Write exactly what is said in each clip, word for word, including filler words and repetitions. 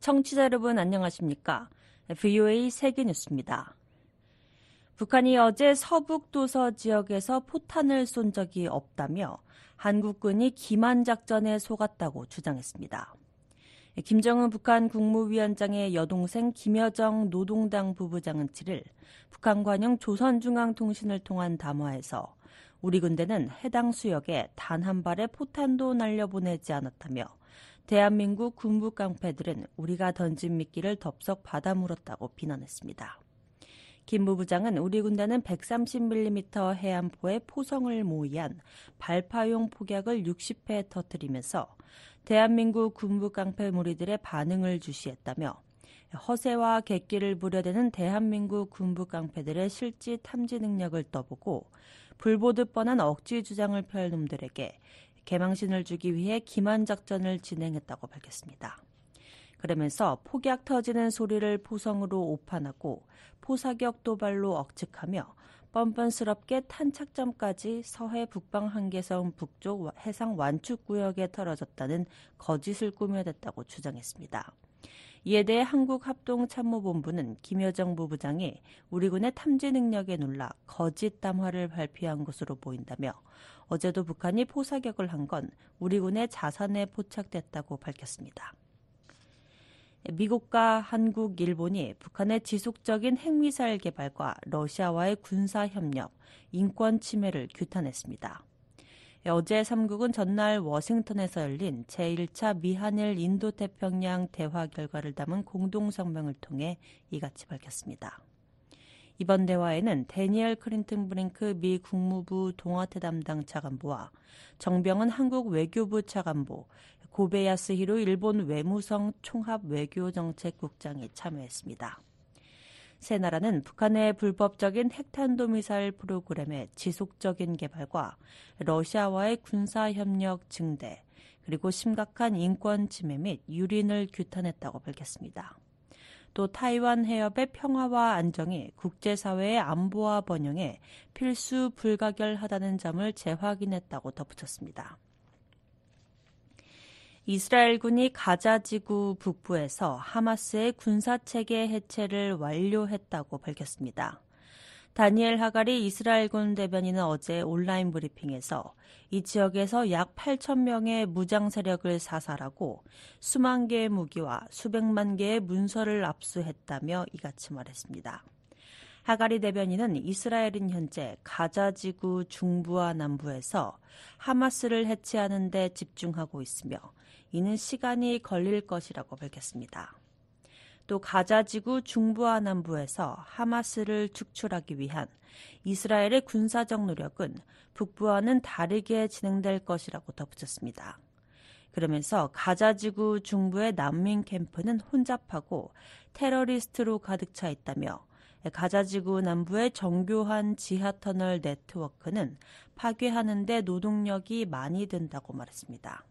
청취자 여러분 안녕하십니까? 브이오에이 세계뉴스입니다. 북한이 어제 서북도서 지역에서 포탄을 쏜 적이 없다며 한국군이 기만 작전에 속았다고 주장했습니다. 김정은 북한 국무위원장의 여동생 김여정 노동당 부부장은 칠일 북한 관영 조선중앙통신을 통한 담화에서 우리 군대는 해당 수역에 단 한 발의 포탄도 날려보내지 않았다며 대한민국 군부 깡패들은 우리가 던진 미끼를 덥석 받아 물었다고 비난했습니다. 김 부부장은 우리 군대는 백삼십 밀리미터 해안포에 포성을 모의한 발파용 폭약을 육십 회 터뜨리면서 대한민국 군부 깡패 무리들의 반응을 주시했다며 허세와 객기를 부려대는 대한민국 군부 깡패들의 실지 탐지 능력을 떠보고 불보듯 뻔한 억지 주장을 펼 놈들에게 개망신을 주기 위해 기만 작전을 진행했다고 밝혔습니다. 그러면서 폭약 터지는 소리를 포성으로 오판하고 포사격 도발로 억측하며 뻔뻔스럽게 탄착점까지 서해 북방 한계선 북쪽 해상 완축구역에 떨어졌다는 거짓을 꾸며댔다고 주장했습니다. 이에 대해 한국합동참모본부는 김여정 부부장이 우리 군의 탐지 능력에 놀라 거짓 담화를 발표한 것으로 보인다며 어제도 북한이 포사격을 한 건 우리 군의 자산에 포착됐다고 밝혔습니다. 미국과 한국, 일본이 북한의 지속적인 핵미사일 개발과 러시아와의 군사협력, 인권 침해를 규탄했습니다. 어제 삼국은 전날 워싱턴에서 열린 제일 차 미한일 인도태평양 대화 결과를 담은 공동성명을 통해 이같이 밝혔습니다. 이번 대화에는 데니얼 클린턴 브링크 미 국무부 동아태 담당 차관보와 정병은 한국 외교부 차관보, 고베야스 히로 일본 외무성 총합외교정책국장이 참여했습니다. 세 나라는 북한의 불법적인 핵탄도미사일 프로그램의 지속적인 개발과 러시아와의 군사협력 증대, 그리고 심각한 인권 침해 및 유린을 규탄했다고 밝혔습니다. 또 타이완 해협의 평화와 안정이 국제사회의 안보와 번영에 필수 불가결하다는 점을 재확인했다고 덧붙였습니다. 이스라엘군이 가자지구 북부에서 하마스의 군사체계 해체를 완료했다고 밝혔습니다. 다니엘 하가리 이스라엘군 대변인은 어제 온라인 브리핑에서 이 지역에서 약 팔천 명의 무장 세력을 사살하고 수만 개의 무기와 수백만 개의 문서를 압수했다며 이같이 말했습니다. 하가리 대변인은 이스라엘은 현재 가자지구 중부와 남부에서 하마스를 해체하는 데 집중하고 있으며 이는 시간이 걸릴 것이라고 밝혔습니다. 또 가자지구 중부와 남부에서 하마스를 축출하기 위한 이스라엘의 군사적 노력은 북부와는 다르게 진행될 것이라고 덧붙였습니다. 그러면서 가자지구 중부의 난민 캠프는 혼잡하고 테러리스트로 가득 차 있다며 가자지구 남부의 정교한 지하터널 네트워크는 파괴하는 데 노동력이 많이 든다고 말했습니다.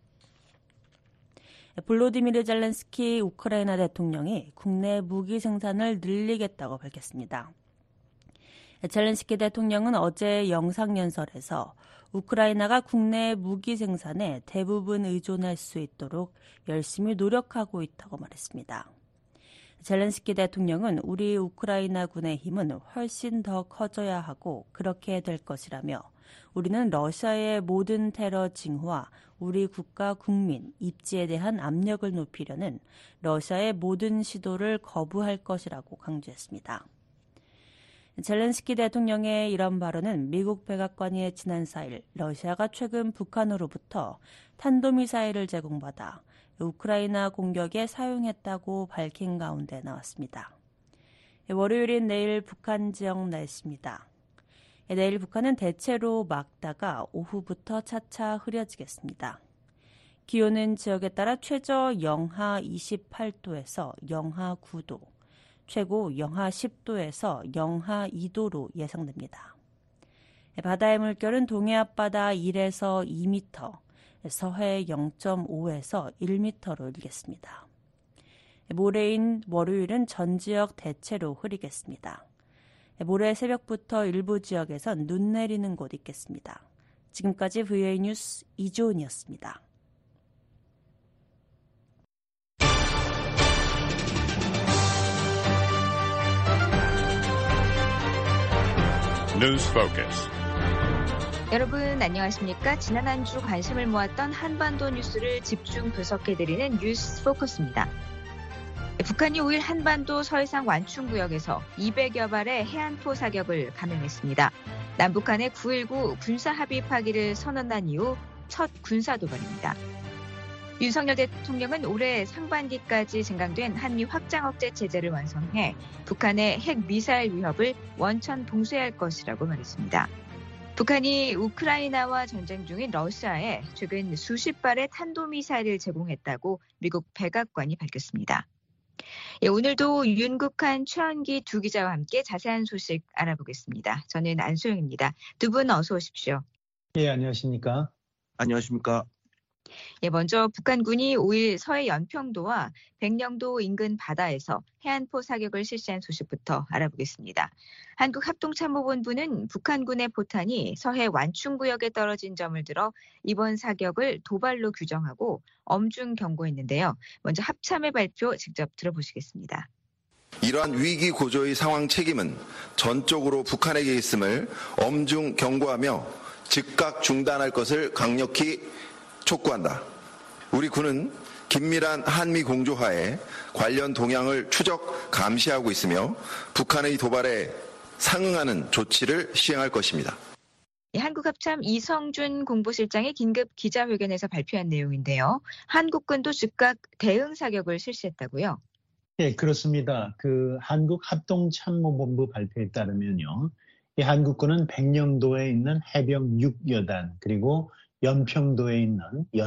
볼로디미르 젤렌스키 우크라이나 대통령이 국내 무기 생산을 늘리겠다고 밝혔습니다. 젤렌스키 대통령은 어제 영상연설에서 우크라이나가 국내 무기 생산에 대부분 의존할 수 있도록 열심히 노력하고 있다고 말했습니다. 젤렌스키 대통령은 우리 우크라이나군의 힘은 훨씬 더 커져야 하고 그렇게 될 것이라며 우리는 러시아의 모든 테러 징후와 우리 국가 국민 입지에 대한 압력을 높이려는 러시아의 모든 시도를 거부할 것이라고 강조했습니다. 젤렌스키 대통령의 이런 발언은 미국 백악관이 지난 사일 러시아가 최근 북한으로부터 탄도미사일을 제공받아 우크라이나 공격에 사용했다고 밝힌 가운데 나왔습니다. 월요일인 내일 북한 지역 날씨입니다. 내일 북한은 대체로 맑다가 오후부터 차차 흐려지겠습니다. 기온은 지역에 따라 최저 영하 이십팔 도에서 영하 구 도, 최고 영하 십 도에서 영하 이 도로 예상됩니다. 바다의 물결은 동해 앞바다 일에서 이 미터, 서해 영 점 오에서 일 미터로 일겠습니다. 모레인 월요일은 전 지역 대체로 흐리겠습니다. 모레 새벽부터 일부 지역에선 눈 내리는 곳 있겠습니다. 지금까지 브이오에이 뉴스 이조은이었습니다. News Focus. 여러분 안녕하십니까? 지난 한 주 관심을 모았던 한반도 뉴스를 집중 분석해드리는 뉴스 포커스입니다. 북한이 오일 한반도 서해상 완충구역에서 이백여 발의 해안포 사격을 감행했습니다. 남북한의 구일구 군사합의 파기를 선언한 이후 첫 군사도발입니다. 윤석열 대통령은 올해 상반기까지 진강된 한미 확장 억제 체제를 완성해 북한의 핵미사일 위협을 원천 봉쇄할 것이라고 말했습니다. 북한이 우크라이나와 전쟁 중인 러시아에 최근 수십 발의 탄도미사일을 제공했다고 미국 백악관이 밝혔습니다. 예, 오늘도 윤국한, 최원기 두 기자와 함께 자세한 소식 알아보겠습니다. 저는 안소영입니다. 두 분 어서 오십시오. 예, 안녕하십니까? 안녕하십니까? 예, 먼저 북한군이 오일 서해 연평도와 백령도 인근 바다에서 해안포 사격을 실시한 소식부터 알아보겠습니다. 한국합동참모본부는 북한군의 포탄이 서해 완충구역에 떨어진 점을 들어 이번 사격을 도발로 규정하고 엄중 경고했는데요. 먼저 합참의 발표 직접 들어보시겠습니다. 이러한 위기 고조의 상황 책임은 전적으로 북한에게 있음을 엄중 경고하며 즉각 중단할 것을 강력히 촉구한다. 우리 군은 긴밀한 한미 공조하에 관련 동향을 추적 감시하고 있으며 북한의 도발에 상응하는 조치를 시행할 것입니다. 한국합참 이성준 공보실장이 긴급 기자회견에서 발표한 내용인데요. 한국군도 즉각 대응 사격을 실시했다고요? 네, 그렇습니다. 그 한국합동참모본부 발표에 따르면요. 이 한국군은 백령도에 있는 해병 육 여단 그리고 연평도에 있는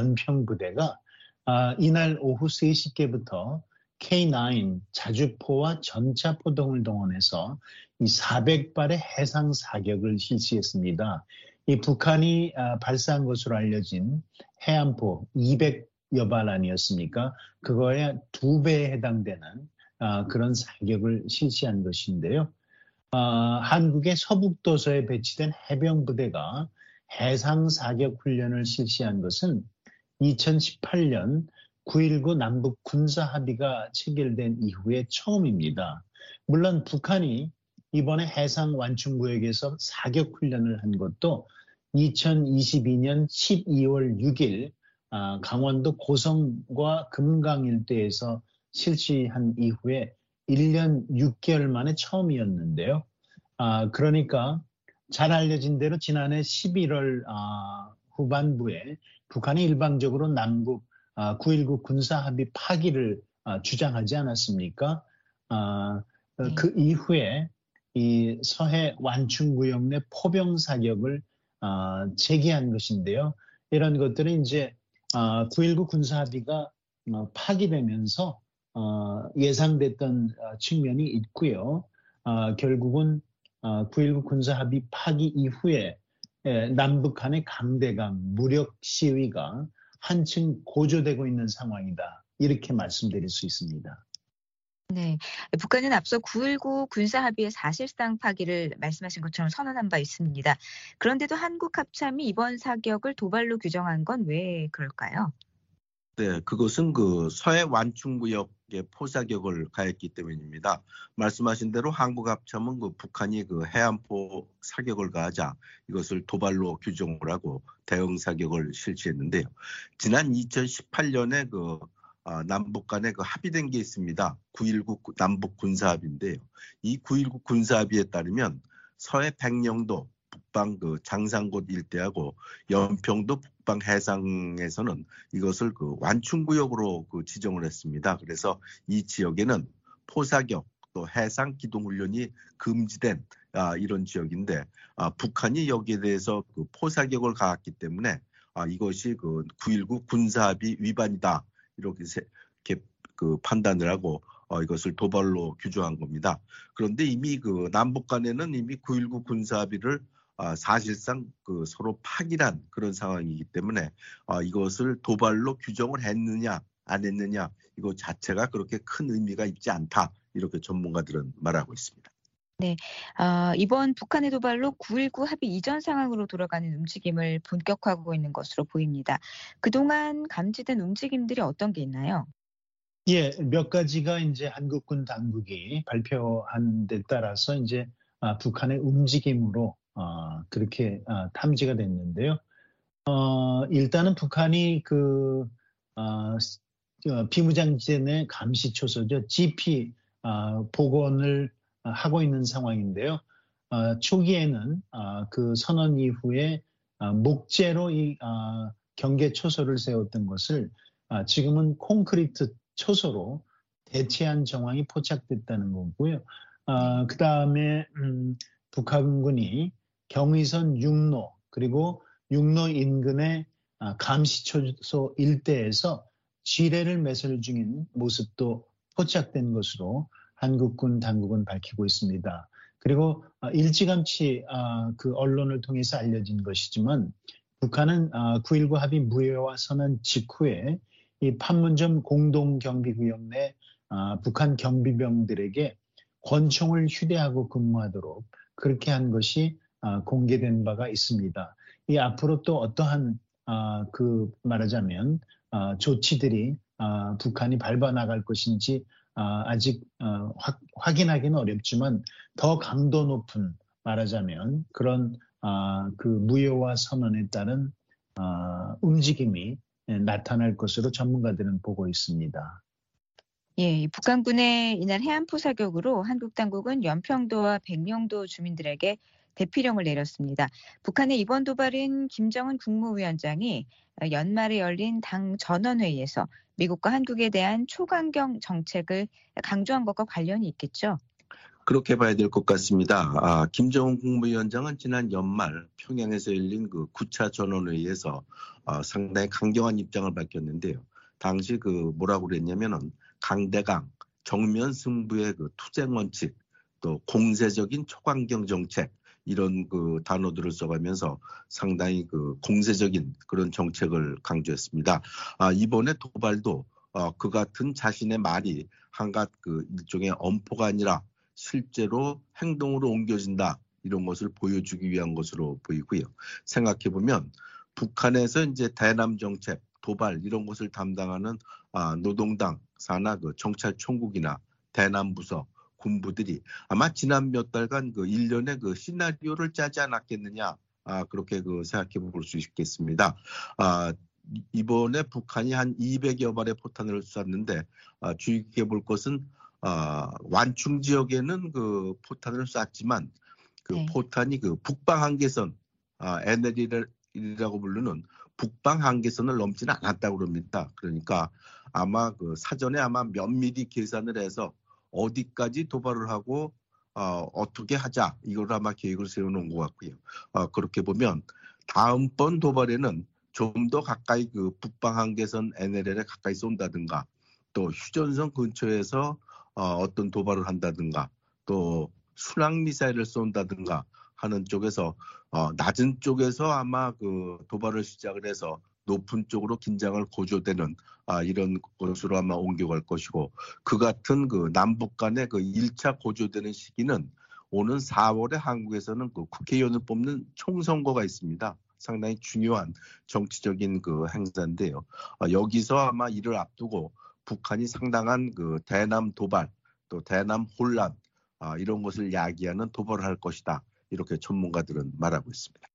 연평부대가 아, 이날 오후 세 시께부터 케이 나인 자주포와 전차포 등을 동원해서 이 사백 발의 해상 사격을 실시했습니다. 이 북한이 아, 발사한 것으로 알려진 해안포 이백여 발 아니었습니까? 그거에 두 배에 해당되는 아, 그런 사격을 실시한 것인데요. 아, 한국의 서북도서에 배치된 해병부대가 해상 사격 훈련을 실시한 것은 이천십팔 년 구일구 남북 군사 합의가 체결된 이후에 처음입니다. 물론 북한이 이번에 해상 완충구역에서 사격 훈련을 한 것도 이천이십이 년 십이월 육일 강원도 고성과 금강 일대에서 실시한 이후에 일 년 육 개월 만에 처음이었는데요. 그러니까 잘 알려진 대로 지난해 십일월 아, 후반부에 북한이 일방적으로 남북 아, 구일구 군사합의 파기를 아, 주장하지 않았습니까? 아, 네. 그 이후에 이 서해 완충구역 내 포병 사격을 아, 재개한 것인데요. 이런 것들은 이제 아, 구일구 군사합의가 어, 파기되면서 어, 예상됐던 어, 측면이 있고요. 아, 결국은 구일구 군사합의 파기 이후에 남북 간의 강대강 무력 시위가 한층 고조되고 있는 상황이다. 이렇게 말씀드릴 수 있습니다. 네, 북한은 앞서 구일구 군사합의의 사실상 파기를 말씀하신 것처럼 선언한 바 있습니다. 그런데도 한국 합참이 이번 사격을 도발로 규정한 건 왜 그럴까요? 네, 그것은 그 서해 완충구역의 포사격을 가했기 때문입니다. 말씀하신 대로 한국합참은 그 북한이 그 해안포 사격을 가하자 이것을 도발로 규정을 하고 대응 사격을 실시했는데요. 지난 이천십팔 년에 그 아, 남북 간에 그 합의된 게 있습니다. 구일구 남북 군사합의인데요. 이 구일구 군사합의에 따르면 서해 백령도 북방 그 장산곶 일대하고 연평도 북방 해상에서는 이것을 그 완충구역으로 그 지정을 했습니다. 그래서 이 지역에는 포사격 또 해상 기동훈련이 금지된 아, 이런 지역인데 아, 북한이 여기에 대해서 그 포사격을 가했기 때문에 아, 이것이 그 구일구 군사합의 위반이다 이렇게, 이렇게 그 판단을 하고 어, 이것을 도발로 규정한 겁니다. 그런데 이미 그 남북 간에는 이미 구일구 군사합의를 아, 사실상 그 서로 파기란 그런 상황이기 때문에 아, 이것을 도발로 규정을 했느냐 안 했느냐 이거 자체가 그렇게 큰 의미가 있지 않다 이렇게 전문가들은 말하고 있습니다. 네, 어, 이번 북한의 도발로 구일구 합의 이전 상황으로 돌아가는 움직임을 본격화하고 있는 것으로 보입니다. 그동안 감지된 움직임들이 어떤 게 있나요? 예, 몇 가지가 이제 한국군 당국이 발표한 데 따라서 이제 아, 북한의 움직임으로 어, 그렇게 아, 탐지가 됐는데요. 어, 일단은 북한이 그 어, 비무장지대 내 감시 초소죠. 지피 어, 복원을 하고 있는 상황인데요. 어, 초기에는 어, 그 선언 이후에 어, 목재로 이 어, 경계 초소를 세웠던 것을 어, 지금은 콘크리트 초소로 대체한 정황이 포착됐다는 거고요. 어, 그 다음에 음, 북한군이 경의선 육로 그리고 육로 인근의 아, 감시초소 일대에서 지뢰를 매설 중인 모습도 포착된 것으로 한국군 당국은 밝히고 있습니다. 그리고 일찌감치 그 언론을 통해서 알려진 것이지만 북한은 구일구 합의 무효화 선언 직후에 이 판문점 공동경비구역 내 북한 경비병들에게 권총을 휴대하고 근무하도록 그렇게 한 것이 공개된 바가 있습니다. 이 앞으로 또 어떠한 그 말하자면 조치들이 북한이 밟아 나갈 것인지 아직 확인하기는 어렵지만 더 강도 높은 말하자면 그런 그 무효화 선언에 따른 움직임이 나타날 것으로 전문가들은 보고 있습니다. 예, 북한군의 이날 해안포 사격으로 한국 당국은 연평도와 백령도 주민들에게 대피령을 내렸습니다. 북한의 이번 도발은 김정은 국무위원장이 연말에 열린 당 전원회의에서 미국과 한국에 대한 초강경 정책을 강조한 것과 관련이 있겠죠? 그렇게 봐야 될 것 같습니다. 아, 김정은 국무위원장은 지난 연말 평양에서 열린 그 구 차 전원회의에서 어, 상당히 강경한 입장을 밝혔는데요. 당시 그 뭐라고 그랬냐면은 강대강, 정면 승부의 그 투쟁 원칙, 또 공세적인 초강경 정책 이런 그 단어들을 써가면서 상당히 그 공세적인 그런 정책을 강조했습니다. 아, 이번에 도발도 어, 그 같은 자신의 말이 한갓 그 일종의 엄포가 아니라 실제로 행동으로 옮겨진다 이런 것을 보여주기 위한 것으로 보이고요. 생각해 보면 북한에서 이제 대남 정책, 도발 이런 것을 담당하는 아, 노동당 산하 그 정찰총국이나 대남 부서 군부들이 아마 지난 몇 달간 그 일련의 그 시나리오를 짜지 않았겠느냐 아, 그렇게 그 생각해 볼 수 있겠습니다. 아, 이번에 북한이 한 이백여 발의 포탄을 쐈는데 아, 주의 깊게 볼 것은 아, 완충 지역에는 그 포탄을 쐈지만 그 네. 포탄이 그 북방 한계선 아, 엔엘이라고 부르는 북방 한계선을 넘지는 않았다고 그럽니다. 그러니까 아마 그 사전에 아마 면밀히 계산을 해서 어디까지 도발을 하고 어, 어떻게 하자 이걸 아마 계획을 세워놓은 것 같고요. 어, 그렇게 보면 다음번 도발에는 좀 더 가까이 그 북방 한계선 엔엘엘에 가까이 쏜다든가 또 휴전선 근처에서 어, 어떤 도발을 한다든가 또 순항 미사일을 쏜다든가 하는 쪽에서 어, 낮은 쪽에서 아마 그 도발을 시작을 해서 높은 쪽으로 긴장을 고조되는 아, 이런 것으로 아마 옮겨갈 것이고 그 같은 그 남북 간의 그 일 차 고조되는 시기는 오는 사월에 한국에서는 그 국회의원을 뽑는 총선거가 있습니다. 상당히 중요한 정치적인 그 행사인데요. 어, 여기서 아마 이를 앞두고 북한이 상당한 그 대남 도발 또 대남 혼란 아, 이런 것을 야기하는 도발을 할 것이다. 이렇게 전문가들은 말하고 있습니다.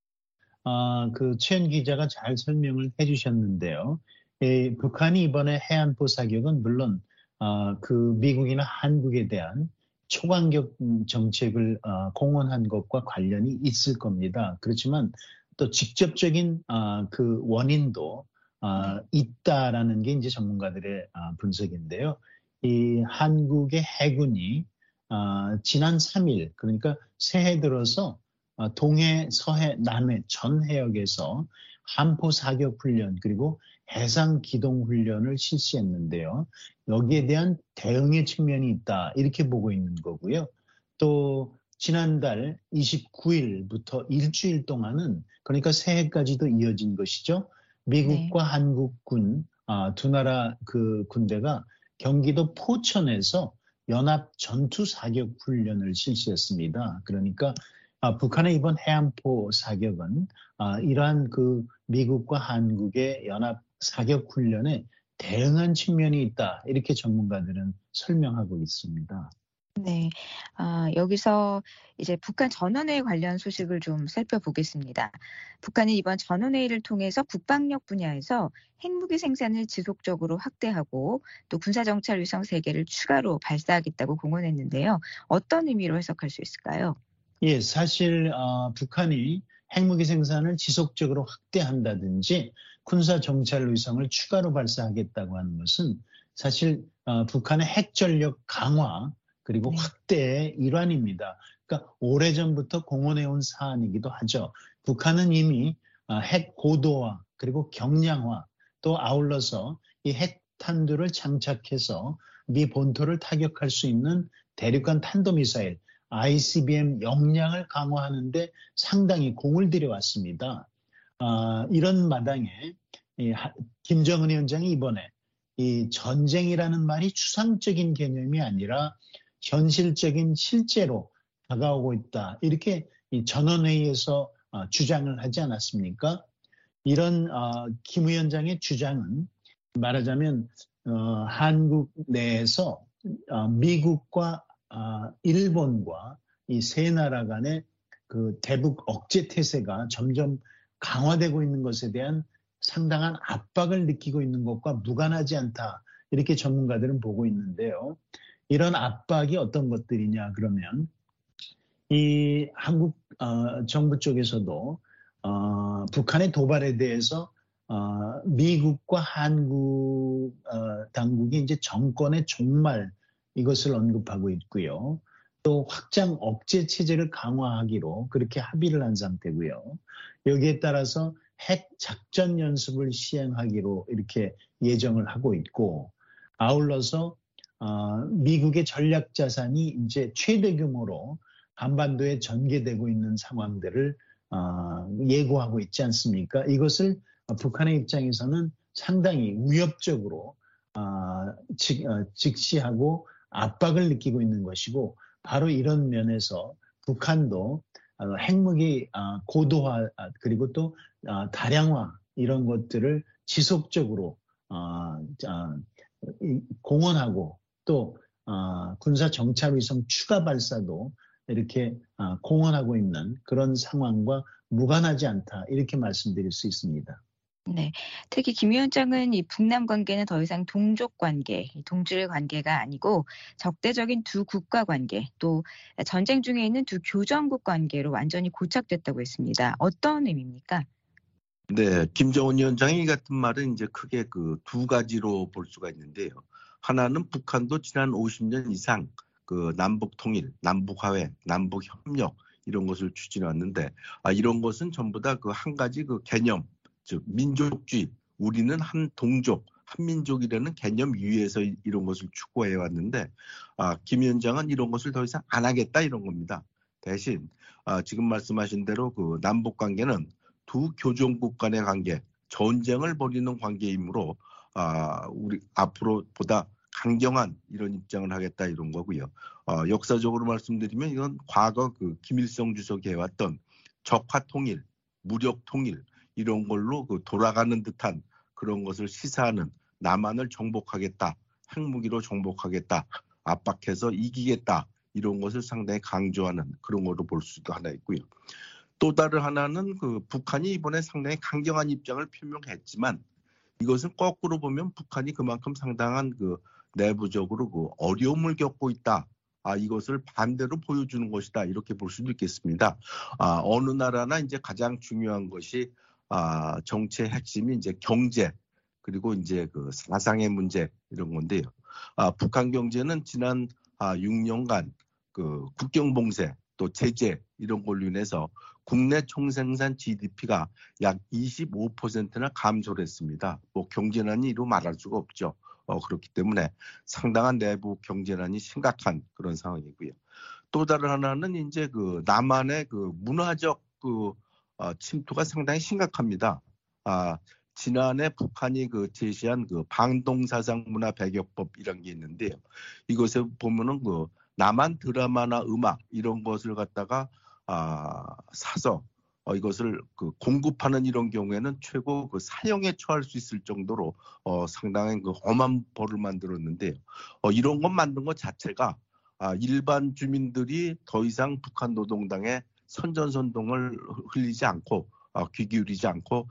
아, 그 최현 기자가 잘 설명을 해주셨는데요. 에, 북한이 이번에 해안포 사격은 물론 아, 그 미국이나 한국에 대한 초강경 정책을 아, 공언한 것과 관련이 있을 겁니다. 그렇지만 또 직접적인 아, 그 원인도 아, 있다라는 게 이제 전문가들의 아, 분석인데요. 이 한국의 해군이 아, 지난 삼 일 그러니까 새해 들어서 동해, 서해, 남해 전 해역에서 함포 사격 훈련 그리고 해상 기동 훈련을 실시했는데요. 여기에 대한 대응의 측면이 있다 이렇게 보고 있는 거고요. 또 지난달 이십구 일부터 일주일 동안은 그러니까 새해까지도 이어진 것이죠. 미국과 네. 한국군 아, 두 나라 그 군대가 경기도 포천에서 연합 전투 사격 훈련을 실시했습니다. 그러니까 아, 북한의 이번 해안포 사격은 아, 이러한 그 미국과 한국의 연합 사격 훈련에 대응한 측면이 있다. 이렇게 전문가들은 설명하고 있습니다. 네. 아, 여기서 이제 북한 전원회의 관련 소식을 좀 살펴보겠습니다. 북한이 이번 전원회의를 통해서 국방력 분야에서 핵무기 생산을 지속적으로 확대하고 또 군사정찰 위성 세 개를 추가로 발사하겠다고 공언했는데요. 어떤 의미로 해석할 수 있을까요? 예, 사실 어, 북한이 핵무기 생산을 지속적으로 확대한다든지 군사 정찰 위성을 추가로 발사하겠다고 하는 것은 사실 어, 북한의 핵 전력 강화 그리고 네. 확대의 일환입니다. 그러니까 오래전부터 공언해온 사안이기도 하죠. 북한은 이미 어, 핵 고도화 그리고 경량화 또 아울러서 이 핵탄두를 장착해서 미 본토를 타격할 수 있는 대륙간 탄도미사일 아이씨비엠 역량을 강화하는데 상당히 공을 들여왔습니다. 아, 이런 마당에 이 하- 김정은 위원장이 이번에 이 전쟁이라는 말이 추상적인 개념이 아니라 현실적인 실제로 다가오고 있다. 이렇게 이 전원회의에서 어, 주장을 하지 않았습니까? 이런 어, 김 위원장의 주장은 말하자면 어, 한국 내에서 어, 미국과 어, 일본과 이 세 나라 간의 그 대북 억제 태세가 점점 강화되고 있는 것에 대한 상당한 압박을 느끼고 있는 것과 무관하지 않다. 이렇게 전문가들은 보고 있는데요. 이런 압박이 어떤 것들이냐 그러면 이 한국 어, 정부 쪽에서도 어, 북한의 도발에 대해서 어, 미국과 한국 어, 당국이 이제 정권의 종말 이것을 언급하고 있고요. 또 확장 억제 체제를 강화하기로 그렇게 합의를 한 상태고요. 여기에 따라서 핵 작전 연습을 시행하기로 이렇게 예정을 하고 있고 아울러서 어, 미국의 전략 자산이 이제 최대 규모로 한반도에 전개되고 있는 상황들을 어, 예고하고 있지 않습니까? 이것을 북한의 입장에서는 상당히 위협적으로 어, 직, 어, 직시하고 압박을 느끼고 있는 것이고 바로 이런 면에서 북한도 어, 핵무기 어, 고도화 아, 그리고 또 어, 다량화 이런 것들을 지속적으로 어, 어, 공언하고 또 어, 군사 정찰 위성 추가 발사도 이렇게 어, 공언하고 있는 그런 상황과 무관하지 않다 이렇게 말씀드릴 수 있습니다. 네. 특히 김 위원장은 이 북남 관계는 더 이상 동족 관계, 동질 관계가 아니고 적대적인 두 국가 관계, 또 전쟁 중에 있는 두 교전국 관계로 완전히 고착됐다고 했습니다. 어떤 의미입니까? 네, 김정은 위원장이 이 같은 말은 이제 크게 그 두 가지로 볼 수가 있는데요. 하나는 북한도 지난 오십 년 이상 그 남북 통일, 남북 화해, 남북 협력 이런 것을 추진해 왔는데 아, 이런 것은 전부 다 그 한 가지 그 개념, 즉 민족주의, 우리는 한 동족, 한 민족이라는 개념 위에서 이런 것을 추구해 왔는데 아, 김 위원장은 이런 것을 더 이상 안 하겠다 이런 겁니다. 대신 아, 지금 말씀하신 대로 그 남북 관계는 두 교종국 간의 관계, 전쟁을 벌이는 관계이므로 아, 우리 앞으로 보다 강경한 이런 입장을 하겠다 이런 거고요. 어, 역사적으로 말씀드리면 이건 과거 그 김일성 주석이 해왔던 적화 통일, 무력 통일 이런 걸로 그 돌아가는 듯한 그런 것을 시사하는 남한을 정복하겠다, 핵무기로 정복하겠다, 압박해서 이기겠다 이런 것을 상당히 강조하는 그런 거로 볼 수도 하나 있고요. 또 다른 하나는 그 북한이 이번에 상당히 강경한 입장을 표명했지만 이것은 거꾸로 보면 북한이 그만큼 상당한 그 내부적으로 그 어려움을 겪고 있다. 아, 이것을 반대로 보여주는 것이다. 이렇게 볼 수도 있겠습니다. 아, 어느 나라나 이제 가장 중요한 것이 아, 정치의 핵심이 이제 경제 그리고 이제 그 사상의 문제 이런 건데요. 아, 북한 경제는 지난 아, 육 년간 그 국경 봉쇄 또 제재 이런 걸로 인해서 국내 총생산 지디피가 약 이십오 퍼센트나 감소를 했습니다. 뭐 경제난이 이루 말할 수가 없죠. 어, 그렇기 때문에 상당한 내부 경제난이 심각한 그런 상황이고요. 또 다른 하나는 이제 그 남한의 그 문화적 그 어, 침투가 상당히 심각합니다. 아, 지난해 북한이 그 제시한 그 방동사상 문화 배격법 이런 게 있는데요. 이것에 보면은 그 남한 드라마나 음악 이런 것을 갖다가 아, 사서 어, 이것을 그 공급하는 이런 경우에는 최고 그 사형에 처할 수 있을 정도로 어, 상당히 그 엄한 벌을 만들었는데요. 어, 이런 것 만든 것 자체가 아, 일반 주민들이 더 이상 북한 노동당의 선전선동을 흘리지 않고 아, 귀 기울이지 않고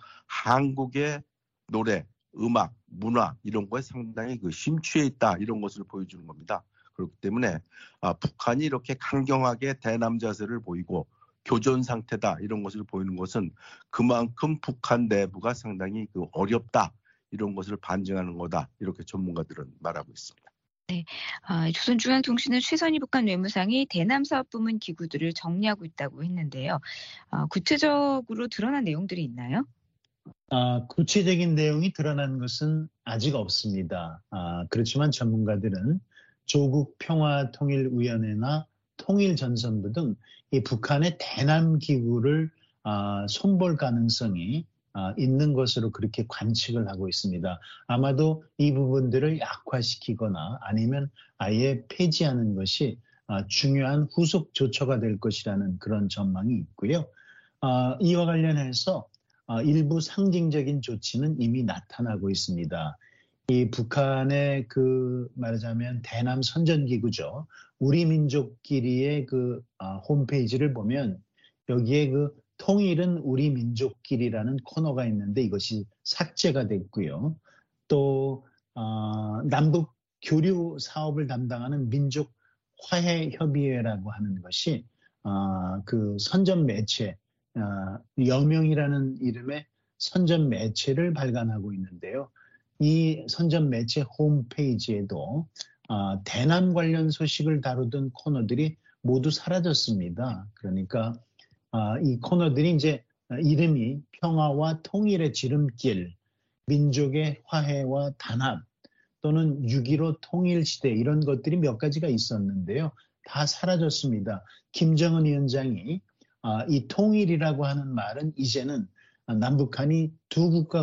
한국의 노래, 음악, 문화 이런 거에 상당히 그 심취해 있다 이런 것을 보여주는 겁니다. 그렇기 때문에 아, 북한이 이렇게 강경하게 대남 자세를 보이고 교전 상태다 이런 것을 보이는 것은 그만큼 북한 내부가 상당히 그 어렵다 이런 것을 반증하는 거다 이렇게 전문가들은 말하고 있습니다. 네, 아, 조선중앙통신은 최선희 북한 외무상이 대남 사업 부문 기구들을 정리하고 있다고 했는데요. 아, 구체적으로 드러난 내용들이 있나요? 아, 구체적인 내용이 드러난 것은 아직 없습니다. 아, 그렇지만 전문가들은 조국 평화통일위원회나 통일전선부 등 이 북한의 대남 기구를 아, 손볼 가능성이 아, 있는 것으로 그렇게 관측을 하고 있습니다. 아마도 이 부분들을 약화시키거나 아니면 아예 폐지하는 것이 아, 중요한 후속 조처가 될 것이라는 그런 전망이 있고요. 아, 이와 관련해서 아, 일부 상징적인 조치는 이미 나타나고 있습니다. 이 북한의 그 말하자면 대남 선전기구죠. 우리 민족끼리의 그 아, 홈페이지를 보면 여기에 그 통일은 우리 민족끼리라는 코너가 있는데 이것이 삭제가 됐고요. 또 어, 남북 교류 사업을 담당하는 민족 화해 협의회라고 하는 것이 어, 그 선전 매체 어, 여명이라는 이름의 선전 매체를 발간하고 있는데요. 이 선전 매체 홈페이지에도 어, 대남 관련 소식을 다루던 코너들이 모두 사라졌습니다. 그러니까 어, 이 코너들이 이제 이름이 평화와 통일의 지름길, 민족의 화해와 단합 또는 육점일오 통일시대 이런 것들이 몇 가지가 있었는데요. 다 사라졌습니다. 김정은 위원장이 어, 이 통일이라고 하는 말은 이제는 남북한이 두 국가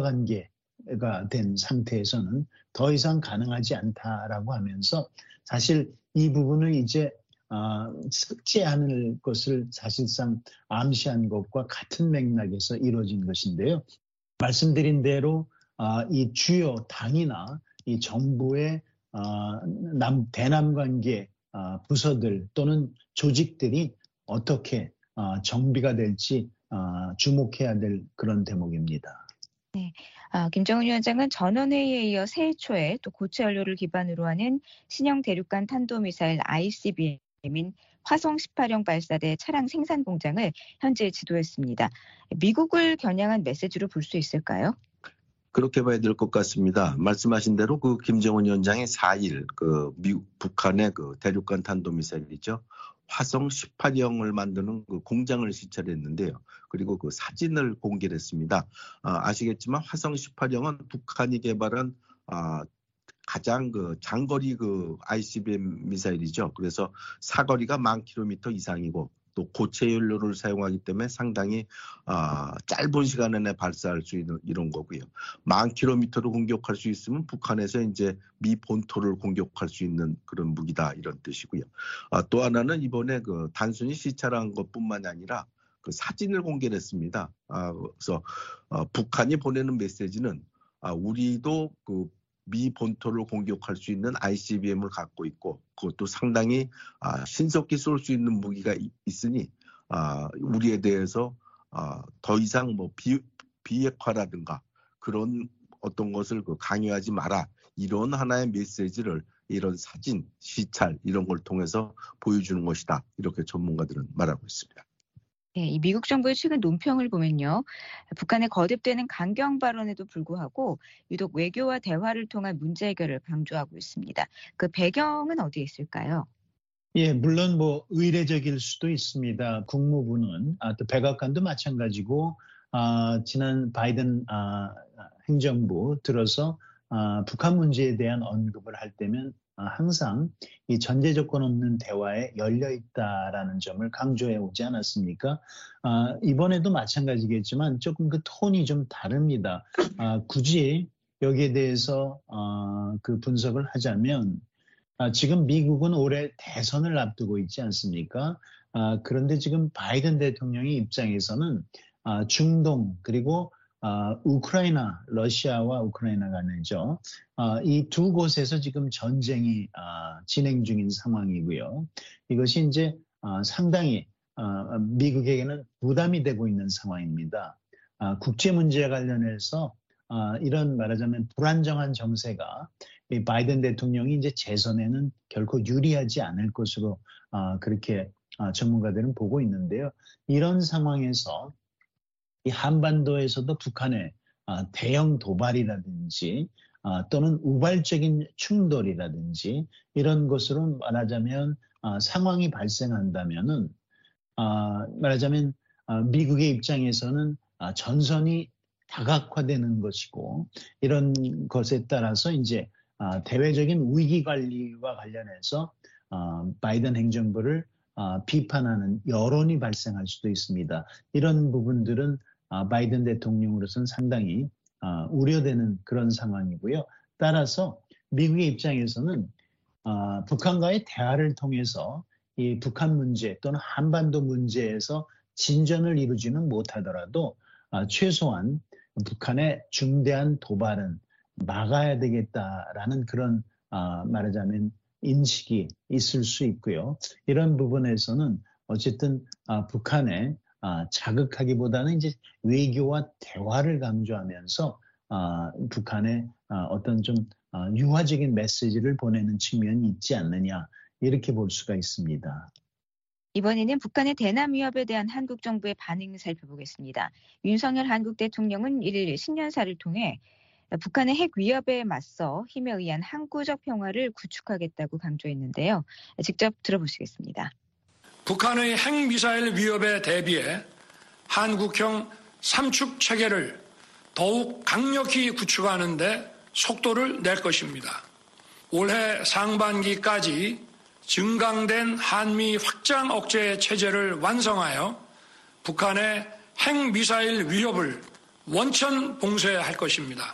관계가 된 상태에서는 더 이상 가능하지 않다라고 하면서 사실 이 부분을 이제 어, 삭제하는 것을 사실상 암시한 것과 같은 맥락에서 이루어진 것인데요. 말씀드린 대로 어, 이 주요 당이나 이 정부의 어, 남, 대남 관계 어, 부서들 또는 조직들이 어떻게 어, 정비가 될지 어, 주목해야 될 그런 대목입니다. 네, 아, 김정은 위원장은 전원회의에 이어 새해 초에 또 고체 연료를 기반으로 하는 신형 대륙간 탄도미사일 아이씨비엠인 화성 십팔형 발사대 차량 생산 공장을 현재 지도했습니다. 미국을 겨냥한 메시지로 볼 수 있을까요? 그렇게 봐야 될 것 같습니다. 말씀하신 대로 그 김정은 위원장이 사일 그 미국 북한의 그 대륙간 탄도미사일이죠. 화성 십팔형을 만드는 그 공장을 시찰했는데요. 그리고 그 사진을 공개를 했습니다. 아, 아시겠지만 화성 십팔형은 북한이 개발한 아, 가장 그 장거리 그 아이씨비엠 미사일이죠. 그래서 사거리가 만 킬로미터 이상이고 또 고체 연료를 사용하기 때문에 상당히 아, 짧은 시간 안에 발사할 수 있는 이런 거고요. 만 킬로미터를 공격할 수 있으면 북한에서 이제 미 본토를 공격할 수 있는 그런 무기다 이런 뜻이고요. 아, 또 하나는 이번에 그 단순히 시찰한 것뿐만 아니라 그 사진을 공개했습니다. 아, 그래서 어, 북한이 보내는 메시지는 아, 우리도 그 미 본토를 공격할 수 있는 아이씨비엠을 갖고 있고 그것도 상당히 아, 신속히 쏠 수 있는 무기가 있으니 아, 우리에 대해서 아, 더 이상 뭐 비, 비핵화라든가 그런 어떤 것을 그 강요하지 마라 이런 하나의 메시지를 이런 사진, 시찰 이런 걸 통해서 보여주는 것이다 이렇게 전문가들은 말하고 있습니다. 네, 이 미국 정부의 최근 논평을 보면요. 북한의 거듭되는 강경 발언에도 불구하고 유독 외교와 대화를 통한 문제 해결을 강조하고 있습니다. 그 배경은 어디에 있을까요? 예, 물론 뭐 의례적일 수도 있습니다. 국무부는 아, 또 백악관도 마찬가지고 아, 지난 바이든 아, 행정부 들어서 아, 북한 문제에 대한 언급을 할 때면 아, 항상 이 전제 조건 없는 대화에 열려 있다라는 점을 강조해 오지 않았습니까? 아, 이번에도 마찬가지겠지만 조금 그 톤이 좀 다릅니다. 아, 굳이 여기에 대해서 아, 그 분석을 하자면 아, 지금 미국은 올해 대선을 앞두고 있지 않습니까? 아, 그런데 지금 바이든 대통령의 입장에서는 아, 중동 그리고 아, 우크라이나, 러시아와 우크라이나 간이죠. 아, 이 두 곳에서 지금 전쟁이 아, 진행 중인 상황이고요. 이것이 이제 어, 상당히 어, 미국에게는 부담이 되고 있는 상황입니다. 아, 국제 문제에 관련해서 아, 이런 말하자면 불안정한 정세가 이 바이든 대통령이 이제 재선에는 결코 유리하지 않을 것으로 아, 그렇게 아, 전문가들은 보고 있는데요. 이런 상황에서 이 한반도에서도 북한의 아, 대형 도발이라든지 아, 또는 우발적인 충돌이라든지 이런 것으로 말하자면 아, 상황이 발생한다면은 아, 말하자면 아, 미국의 입장에서는 아, 전선이 다각화되는 것이고 이런 것에 따라서 이제 아, 대외적인 위기 관리와 관련해서 아, 바이든 행정부를 아, 비판하는 여론이 발생할 수도 있습니다. 이런 부분들은 아, 바이든 대통령으로서는 상당히 아, 우려되는 그런 상황이고요. 따라서 미국의 입장에서는 아, 북한과의 대화를 통해서 이 북한 문제 또는 한반도 문제에서 진전을 이루지는 못하더라도 아, 최소한 북한의 중대한 도발은 막아야 되겠다라는 그런 아, 말하자면 인식이 있을 수 있고요. 이런 부분에서는 어쨌든 아, 북한에 아, 자극하기보다는 이제 외교와 대화를 강조하면서 아, 북한의 아, 어떤 좀 아, 유화적인 메시지를 보내는 측면이 있지 않느냐 이렇게 볼 수가 있습니다. 이번에는 북한의 대남 위협에 대한 한국 정부의 반응을 살펴보겠습니다. 윤석열 한국 대통령은 일일 신년사를 통해 북한의 핵 위협에 맞서 힘에 의한 항구적 평화를 구축하겠다고 강조했는데요. 직접 들어보시겠습니다. 북한의 핵미사일 위협에 대비해 한국형 삼축 체계를 더욱 강력히 구축하는 데 속도를 낼 것입니다. 올해 상반기까지 증강된 한미 확장 억제 체제를 완성하여 북한의 핵미사일 위협을 원천 봉쇄할 것입니다.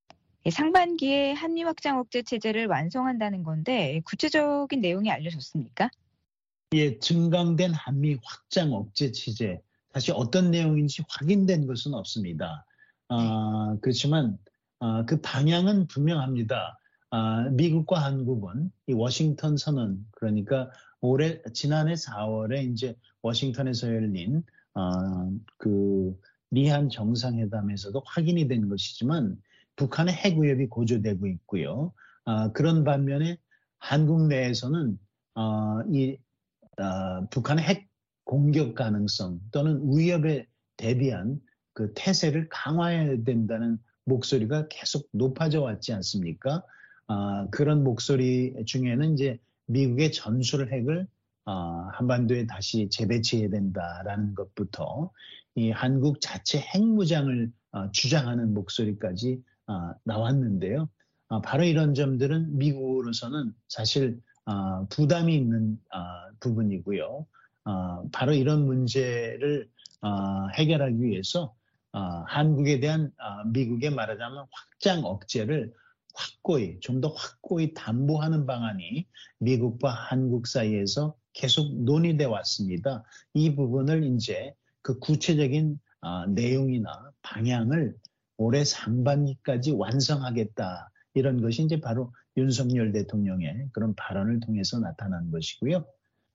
상반기에 한미 확장 억제 체제를 완성한다는 건데 구체적인 내용이 알려졌습니까? 예, 증강된 한미 확장 억제 체제 사실 어떤 내용인지 확인된 것은 없습니다. 아, 그렇지만 아, 그 방향은 분명합니다. 아, 미국과 한국은 이 워싱턴 선언 그러니까 올해 지난해 사월에 이제 워싱턴에서 열린 아, 그 미한 정상회담에서도 확인이 된 것이지만 북한의 핵 위협이 고조되고 있고요. 아, 그런 반면에 한국 내에서는 아, 이 아, 북한의 핵 공격 가능성 또는 위협에 대비한 그 태세를 강화해야 된다는 목소리가 계속 높아져 왔지 않습니까? 아, 그런 목소리 중에는 이제 미국의 전술 핵을 아, 한반도에 다시 재배치해야 된다라는 것부터 이 한국 자체 핵무장을 아, 주장하는 목소리까지 아, 나왔는데요. 아, 바로 이런 점들은 미국으로서는 사실 아, 부담이 있는 아, 부분이고요. 아, 바로 이런 문제를 아, 해결하기 위해서 아, 한국에 대한 아, 미국의 말하자면 확장 억제를 확고히 좀 더 확고히 담보하는 방안이 미국과 한국 사이에서 계속 논의돼 왔습니다. 이 부분을 이제 그 구체적인 아, 내용이나 방향을 올해 상반기까지 완성하겠다. 이런 것이 이제 바로 윤석열 대통령의 그런 발언을 통해서 나타난 것이고요.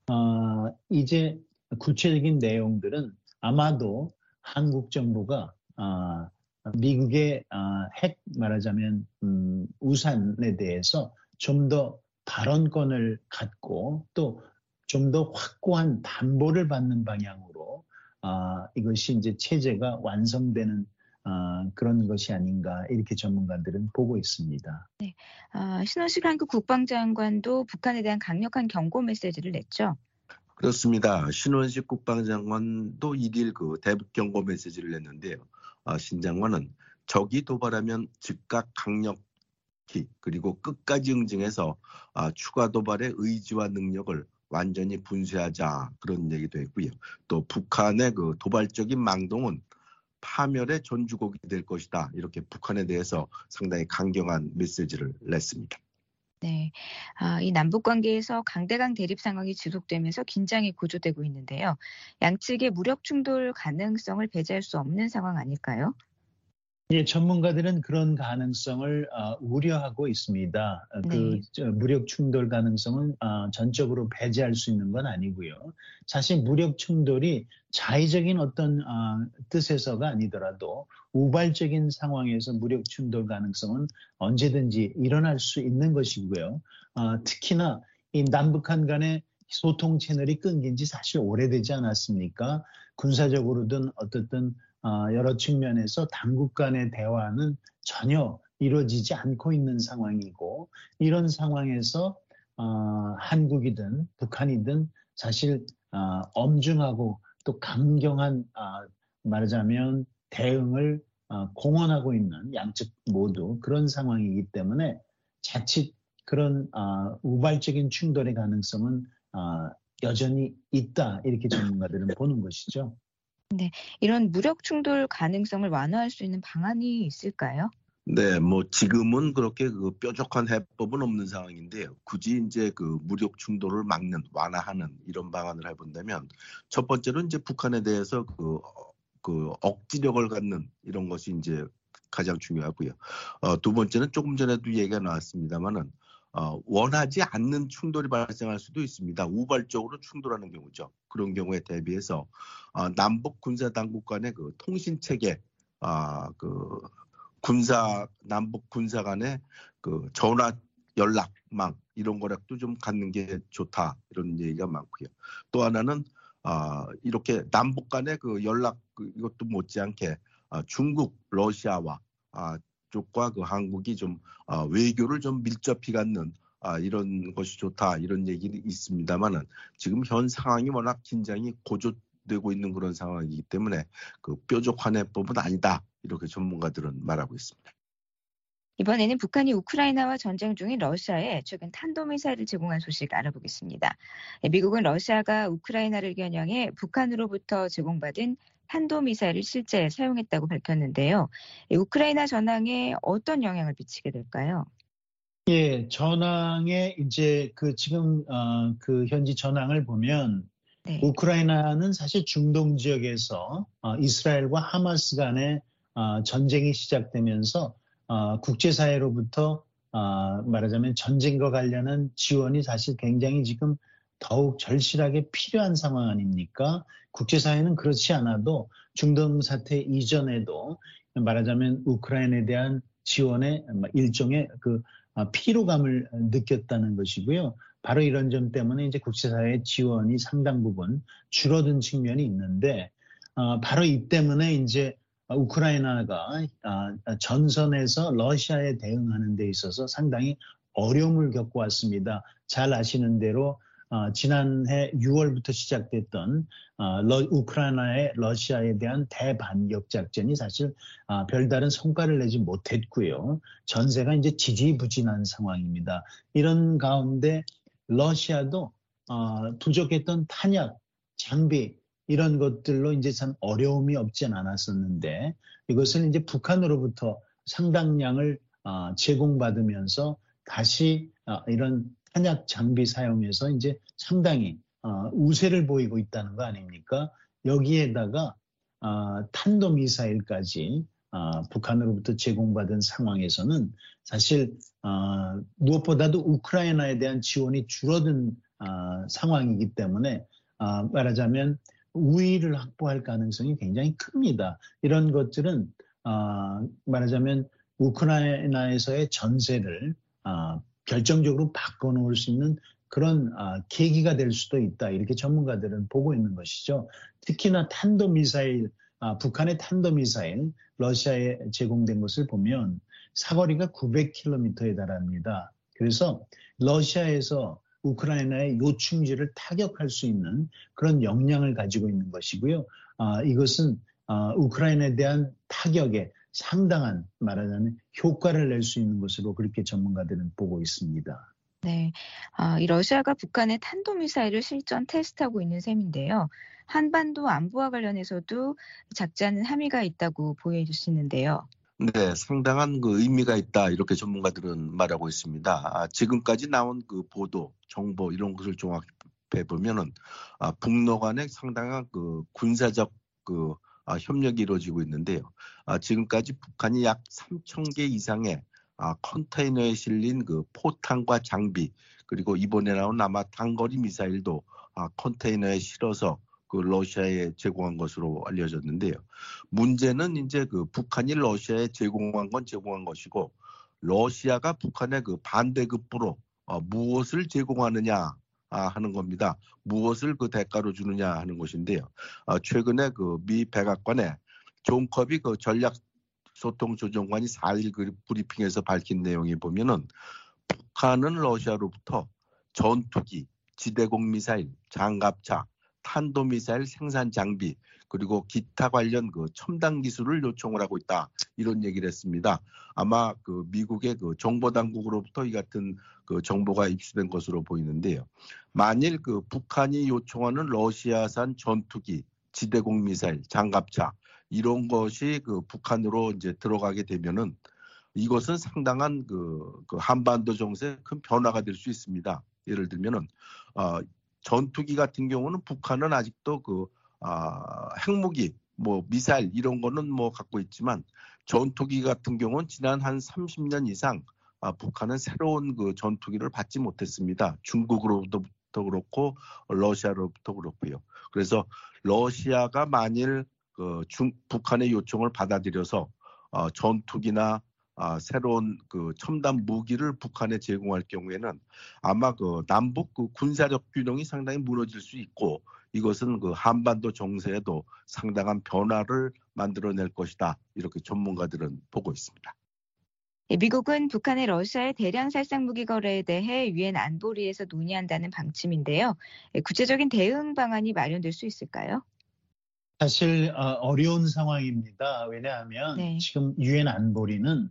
어, 이제 구체적인 내용들은 아마도 한국 정부가 어, 미국의 어, 핵 말하자면 음, 우산에 대해서 좀 더 발언권을 갖고 또 좀 더 확고한 담보를 받는 방향으로 어, 이것이 이제 체제가 완성되는 어, 그런 것이 아닌가 이렇게 전문가들은 보고 있습니다. 네, 아, 신원식 한국 국방장관도 북한에 대한 강력한 경고 메시지를 냈죠. 그렇습니다. 신원식 국방장관도 일일 그 대북 경고 메시지를 냈는데요. 아, 신 장관은 적이 도발하면 즉각 강력히 그리고 끝까지 응징해서 아, 추가 도발의 의지와 능력을 완전히 분쇄하자 그런 얘기도 했고요. 또 북한의 그 도발적인 망동은 파멸의 전주곡이 될 것이다. 이렇게 북한에 대해서 상당히 강경한 메시지를 냈습니다. 네, 아, 이 남북 관계에서 강대강 대립 상황이 지속되면서 긴장이 고조되고 있는데요. 양측의 무력 충돌 가능성을 배제할 수 없는 상황 아닐까요? 예, 전문가들은 그런 가능성을 어, 우려하고 있습니다. 어, 그 네. 저, 무력 충돌 가능성은 어, 전적으로 배제할 수 있는 건 아니고요. 사실 무력 충돌이 자의적인 어떤 어, 뜻에서가 아니더라도 우발적인 상황에서 무력 충돌 가능성은 언제든지 일어날 수 있는 것이고요. 어, 특히나 이 남북한 간의 소통 채널이 끊긴 지 사실 오래되지 않았습니까? 군사적으로든 어떻든 어, 여러 측면에서 당국 간의 대화는 전혀 이루어지지 않고 있는 상황이고, 이런 상황에서 어, 한국이든 북한이든 사실 어, 엄중하고 또 강경한 어, 말하자면 대응을 어, 공언하고 있는 양측 모두 그런 상황이기 때문에 자칫 그런 어, 우발적인 충돌의 가능성은 어, 여전히 있다, 이렇게 전문가들은 보는 것이죠. 네. 이런 무력 충돌 가능성을 완화할 수 있는 방안이 있을까요? 네, 뭐 지금은 그렇게 그 뾰족한 해법은 없는 상황인데요. 굳이 이제 그 무력 충돌을 막는, 완화하는 이런 방안을 해본다면 첫 번째로 이제 북한에 대해서 그, 그 억지력을 갖는 이런 것이 이제 가장 중요하고요. 어, 두 번째는 조금 전에도 얘기가 나왔습니다만은 어, 원하지 않는 충돌이 발생할 수도 있습니다. 우발적으로 충돌하는 경우죠. 그런 경우에 대비해서 어, 남북 군사 당국 간의 그 통신 체계, 아, 그 군사 남북 군사 간의 그 전화 연락망 이런 거락도 좀 갖는 게 좋다, 이런 얘기가 많고요. 또 하나는 아, 이렇게 남북 간의 그 연락 그 이것도 못지않게 아, 중국, 러시아와 아, 쪽과 그 한국이 좀 아, 외교를 좀 밀접히 갖는 아, 이런 것이 좋다, 이런 얘기는 있습니다만은 지금 현 상황이 워낙 긴장이 고조되고 있는 그런 상황이기 때문에 그 뾰족한 해법은 아니다, 이렇게 전문가들은 말하고 있습니다. 이번에는 북한이 우크라이나와 전쟁 중인 러시아에 최근 탄도미사일을 제공한 소식 알아보겠습니다. 미국은 러시아가 우크라이나를 겨냥해 북한으로부터 제공받은 탄도미사일을 실제 사용했다고 밝혔는데요. 우크라이나 전황에 어떤 영향을 미치게 될까요? 예, 전황에 이제 그 지금 어, 그 현지 전황을 보면 네. 우크라이나는 사실 중동 지역에서 어, 이스라엘과 하마스 간의 어, 전쟁이 시작되면서 어, 국제사회로부터 어, 말하자면 전쟁과 관련한 지원이 사실 굉장히 지금 더욱 절실하게 필요한 상황 아닙니까? 국제사회는 그렇지 않아도 중동 사태 이전에도 말하자면 우크라이나에 대한 지원의 일종의 그 피로감을 느꼈다는 것이고요. 바로 이런 점 때문에 이제 국제사회의 지원이 상당 부분 줄어든 측면이 있는데, 어, 바로 이 때문에 이제 우크라이나가 어, 전선에서 러시아에 대응하는 데 있어서 상당히 어려움을 겪어왔습니다. 잘 아시는 대로 어, 지난해 유월부터 시작됐던 어, 러, 우크라이나의 러시아에 대한 대반격 작전이 사실 어, 별다른 성과를 내지 못했고요. 전세가 이제 지지부진한 상황입니다. 이런 가운데 러시아도 어, 부족했던 탄약, 장비 이런 것들로 이제 참 어려움이 없진 않았었는데, 이것을 이제 북한으로부터 상당량을 어, 제공받으면서 다시 어, 이런 탄약 장비 사용해서 이제 상당히 어, 우세를 보이고 있다는 거 아닙니까? 여기에다가 어, 탄도미사일까지 어, 북한으로부터 제공받은 상황에서는 사실 어, 무엇보다도 우크라이나에 대한 지원이 줄어든 어, 상황이기 때문에 어, 말하자면 우위를 확보할 가능성이 굉장히 큽니다. 이런 것들은 어, 말하자면 우크라이나에서의 전세를 어, 결정적으로 바꿔놓을 수 있는 그런 어, 계기가 될 수도 있다, 이렇게 전문가들은 보고 있는 것이죠. 특히나 탄도미사일, 아, 북한의 탄도미사일 러시아에 제공된 것을 보면 사거리가 구백 킬로미터에 달합니다. 그래서 러시아에서 우크라이나의 요충지를 타격할 수 있는 그런 역량을 가지고 있는 것이고요. 아, 이것은 아, 우크라이나에 대한 타격에 상당한 말하자면 효과를 낼 수 있는 것으로 그렇게 전문가들은 보고 있습니다. 네, 아, 이 러시아가 북한의 탄도미사일을 실전 테스트하고 있는 셈인데요. 한반도 안보와 관련해서도 작지 않은 함의가 있다고 보여주시는데요. 네, 상당한 그 의미가 있다, 이렇게 전문가들은 말하고 있습니다. 아, 지금까지 나온 그 보도, 정보 이런 것을 종합해 보면은 아, 북러 간의 상당한 그 군사적 그 아, 협력이 이루어지고 있는데요. 아, 지금까지 북한이 약 삼천 개 이상의 아, 컨테이너에 실린 그 포탄과 장비, 그리고 이번에 나온 아마 단거리 미사일도 아, 컨테이너에 실어서 그 러시아에 제공한 것으로 알려졌는데요. 문제는 이제 그 북한이 러시아에 제공한 건 제공한 것이고, 러시아가 북한에 그 반대급부로 어, 무엇을 제공하느냐 아, 하는 겁니다. 무엇을 그 대가로 주느냐 하는 것인데요. 어, 최근에 그 미 백악관에 존 커비 그 전략 소통 조정관이 사 일 그 브리핑에서 밝힌 내용이 보면은 북한은 러시아로부터 전투기, 지대공 미사일, 장갑차, 탄도미사일 생산 장비, 그리고 기타 관련 그 첨단 기술을 요청을 하고 있다, 이런 얘기를 했습니다. 아마 그 미국의 그 정보 당국으로부터 이 같은 그 정보가 입수된 것으로 보이는데요. 만일 그 북한이 요청하는 러시아산 전투기, 지대공 미사일, 장갑차 이런 것이 그 북한으로 이제 들어가게 되면은 이것은 상당한 그, 그 한반도 정세에 큰 변화가 될 수 있습니다. 예를 들면은 어, 전투기 같은 경우는 북한은 아직도 그 아, 핵무기, 뭐 미사일 이런 거는 뭐 갖고 있지만, 전투기 같은 경우는 지난 한 삼십 년 이상 아, 북한은 새로운 그 전투기를 받지 못했습니다. 중국으로부터 그렇고 러시아로부터 그렇고요. 그래서 러시아가 만일 그 중, 북한의 요청을 받아들여서 어, 전투기나 아, 새로운 그 첨단 무기를 북한에 제공할 경우에는 아마 그 남북 그 군사력 균형이 상당히 무너질 수 있고, 이것은 그 한반도 정세에도 상당한 변화를 만들어낼 것이다, 이렇게 전문가들은 보고 있습니다. 미국은 북한의 러시아의 대량 살상 무기 거래에 대해 유엔 안보리에서 논의한다는 방침인데요. 구체적인 대응 방안이 마련될 수 있을까요? 사실 어려운 상황입니다. 왜냐하면 네. 지금 유엔 안보리는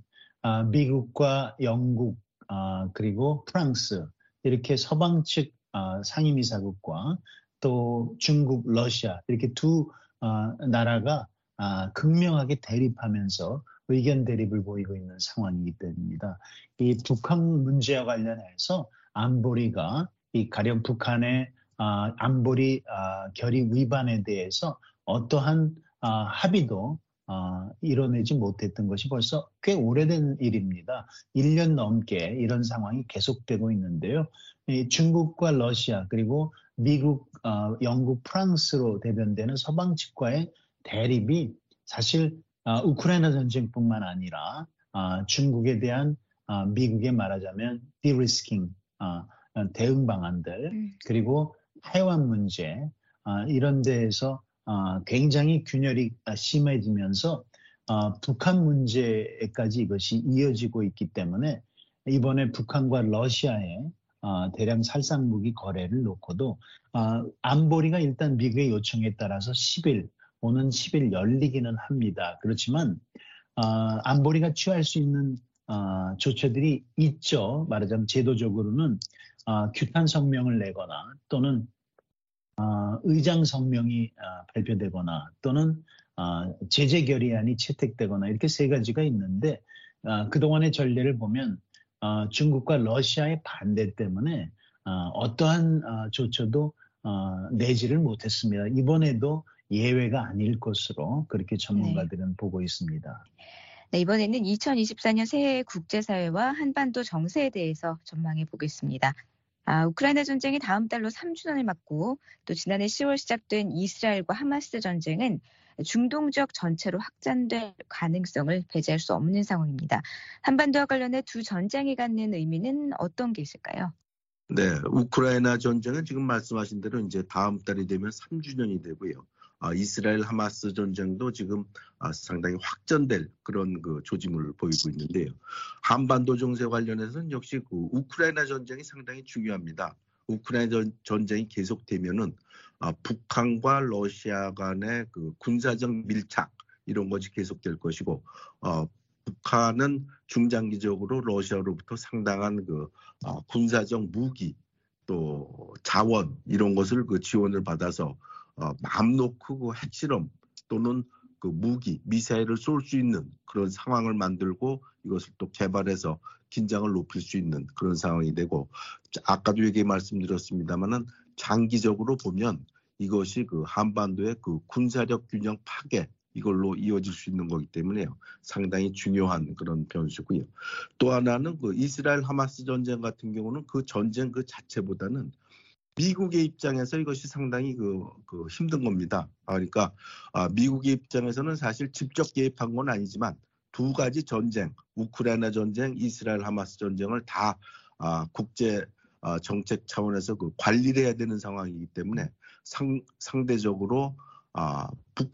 미국과 영국 그리고 프랑스 이렇게 서방 측 상임이사국과 또 중국, 러시아 이렇게 두 나라가 극명하게 대립하면서 의견 대립을 보이고 있는 상황이기 때문입니다. 이 북한 문제와 관련해서 안보리가 이 가령 북한의 안보리 결의 위반에 대해서 어떠한 합의도 이뤄내지 못했던 것이 벌써 꽤 오래된 일입니다. 일 년 넘게 이런 상황이 계속되고 있는데요. 중국과 러시아 그리고 미국, 영국, 프랑스로 대변되는 서방 측과의 대립이 사실 우크라이나 전쟁뿐만 아니라 중국에 대한 미국의 말하자면 디리스킹, 대응 방안들, 그리고 해완 문제 이런 데에서 굉장히 균열이 심해지면서 북한 문제까지 이것이 이어지고 있기 때문에 이번에 북한과 러시아의 대량 살상 무기 거래를 놓고도 안보리가 일단 미국의 요청에 따라서 십 일, 오는 십 일 열리기는 합니다. 그렇지만 안보리가 취할 수 있는 조처들이 있죠. 말하자면 제도적으로는 규탄 성명을 내거나 또는 의장 성명이 발표되거나 또는 제재 결의안이 채택되거나 이렇게 세 가지가 있는데, 그동안의 전례를 보면 중국과 러시아의 반대 때문에 어떠한 조처도 내지를 못했습니다. 이번에도 예외가 아닐 것으로 그렇게 전문가들은 네. 보고 있습니다. 네, 이번에는 이천이십사 년 새해 국제사회와 한반도 정세에 대해서 전망해 보겠습니다. 아, 우크라이나 전쟁이 다음 달로 삼 주년을 맞고, 또 지난해 시월 시작된 이스라엘과 하마스 전쟁은 중동 지역 전체로 확장될 가능성을 배제할 수 없는 상황입니다. 한반도와 관련해 두 전쟁이 갖는 의미는 어떤 게 있을까요? 네, 우크라이나 전쟁은 지금 말씀하신 대로 이제 다음 달이 되면 삼 주년이 되고요. 아, 이스라엘 하마스 전쟁도 지금 아, 상당히 확전될 그런 그 조짐을 보이고 있는데요. 한반도 정세 관련해서는 역시 그 우크라이나 전쟁이 상당히 중요합니다. 우크라이나 전, 전쟁이 계속되면은 아, 북한과 러시아 간의 그 군사적 밀착 이런 것이 계속될 것이고, 어, 북한은 중장기적으로 러시아로부터 상당한 그 어, 군사적 무기 또 자원 이런 것을 그 지원을 받아서 어, 마음 놓고 그 핵실험 또는 그 무기, 미사일을 쏠 수 있는 그런 상황을 만들고 이것을 또 개발해서 긴장을 높일 수 있는 그런 상황이 되고, 아까도 얘기 말씀드렸습니다만은 장기적으로 보면 이것이 그 한반도의 그 군사력 균형 파괴 이걸로 이어질 수 있는 거기 때문에요. 상당히 중요한 그런 변수고요. 또 하나는 그 이스라엘 하마스 전쟁 같은 경우는 그 전쟁 그 자체보다는 미국의 입장에서 이것이 상당히 그, 그 힘든 겁니다. 그러니까 아, 미국의 입장에서는 사실 직접 개입한 건 아니지만 두 가지 전쟁, 우크라이나 전쟁, 이스라엘 하마스 전쟁을 다 아, 국제 아, 정책 차원에서 그 관리를 해야 되는 상황이기 때문에 상, 상대적으로 아,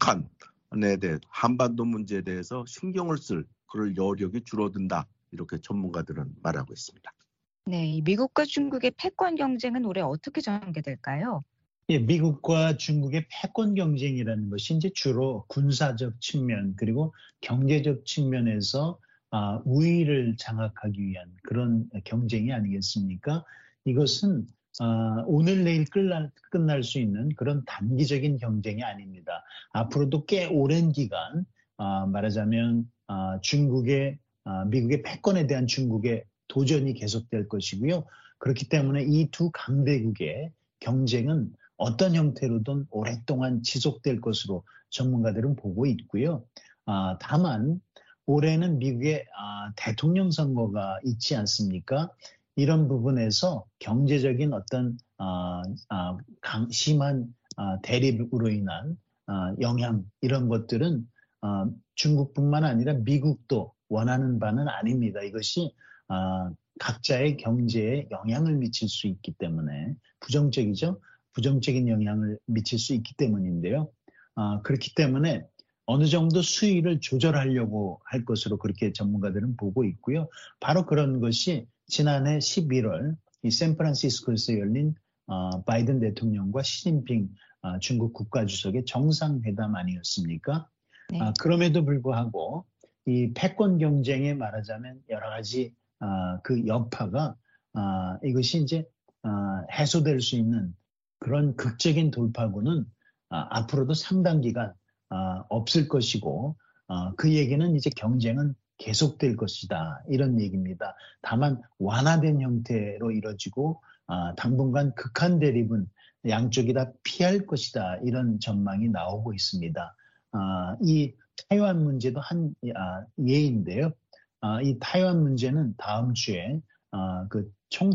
북한에 대해 한반도 문제에 대해서 신경을 쓸 그럴 여력이 줄어든다. 이렇게 전문가들은 말하고 있습니다. 네, 미국과 중국의 패권 경쟁은 올해 어떻게 전개될까요? 예, 미국과 중국의 패권 경쟁이라는 것이 이제 주로 군사적 측면 그리고 경제적 측면에서 아, 우위를 장악하기 위한 그런 경쟁이 아니겠습니까? 이것은 아, 오늘 내일 끝날, 끝날 수 있는 그런 단기적인 경쟁이 아닙니다. 앞으로도 꽤 오랜 기간 아, 말하자면 아, 중국의 아, 미국의 패권에 대한 중국의 도전이 계속될 것이고요. 그렇기 때문에 이 두 강대국의 경쟁은 어떤 형태로든 오랫동안 지속될 것으로 전문가들은 보고 있고요. 아, 다만 올해는 미국의 아, 대통령 선거가 있지 않습니까? 이런 부분에서 경제적인 어떤 아, 아, 강, 심한 아, 대립으로 인한 아, 영향 이런 것들은 아, 중국뿐만 아니라 미국도 원하는 바는 아닙니다. 이것이 아, 각자의 경제에 영향을 미칠 수 있기 때문에 부정적이죠. 부정적인 영향을 미칠 수 있기 때문인데요. 아, 그렇기 때문에 어느 정도 수위를 조절하려고 할 것으로 그렇게 전문가들은 보고 있고요. 바로 그런 것이 지난해 십일월 이 샌프란시스코에서 열린 어, 바이든 대통령과 시진핑 어, 중국 국가주석의 정상회담 아니었습니까? 네. 아, 그럼에도 불구하고 이 패권 경쟁에 말하자면 여러 가지 아, 그 여파가 아, 이것이 이제 아, 해소될 수 있는 그런 극적인 돌파구는 아, 앞으로도 상당 기간 아, 없을 것이고 아, 그 얘기는 이제 경쟁은 계속될 것이다 이런 얘기입니다. 다만 완화된 형태로 이뤄지고 아, 당분간 극한 대립은 양쪽이 다 피할 것이다 이런 전망이 나오고 있습니다. 아, 이 타이완 문제도 한 아, 예인데요. 아, 이 타이완 문제는 다음 주에 아, 그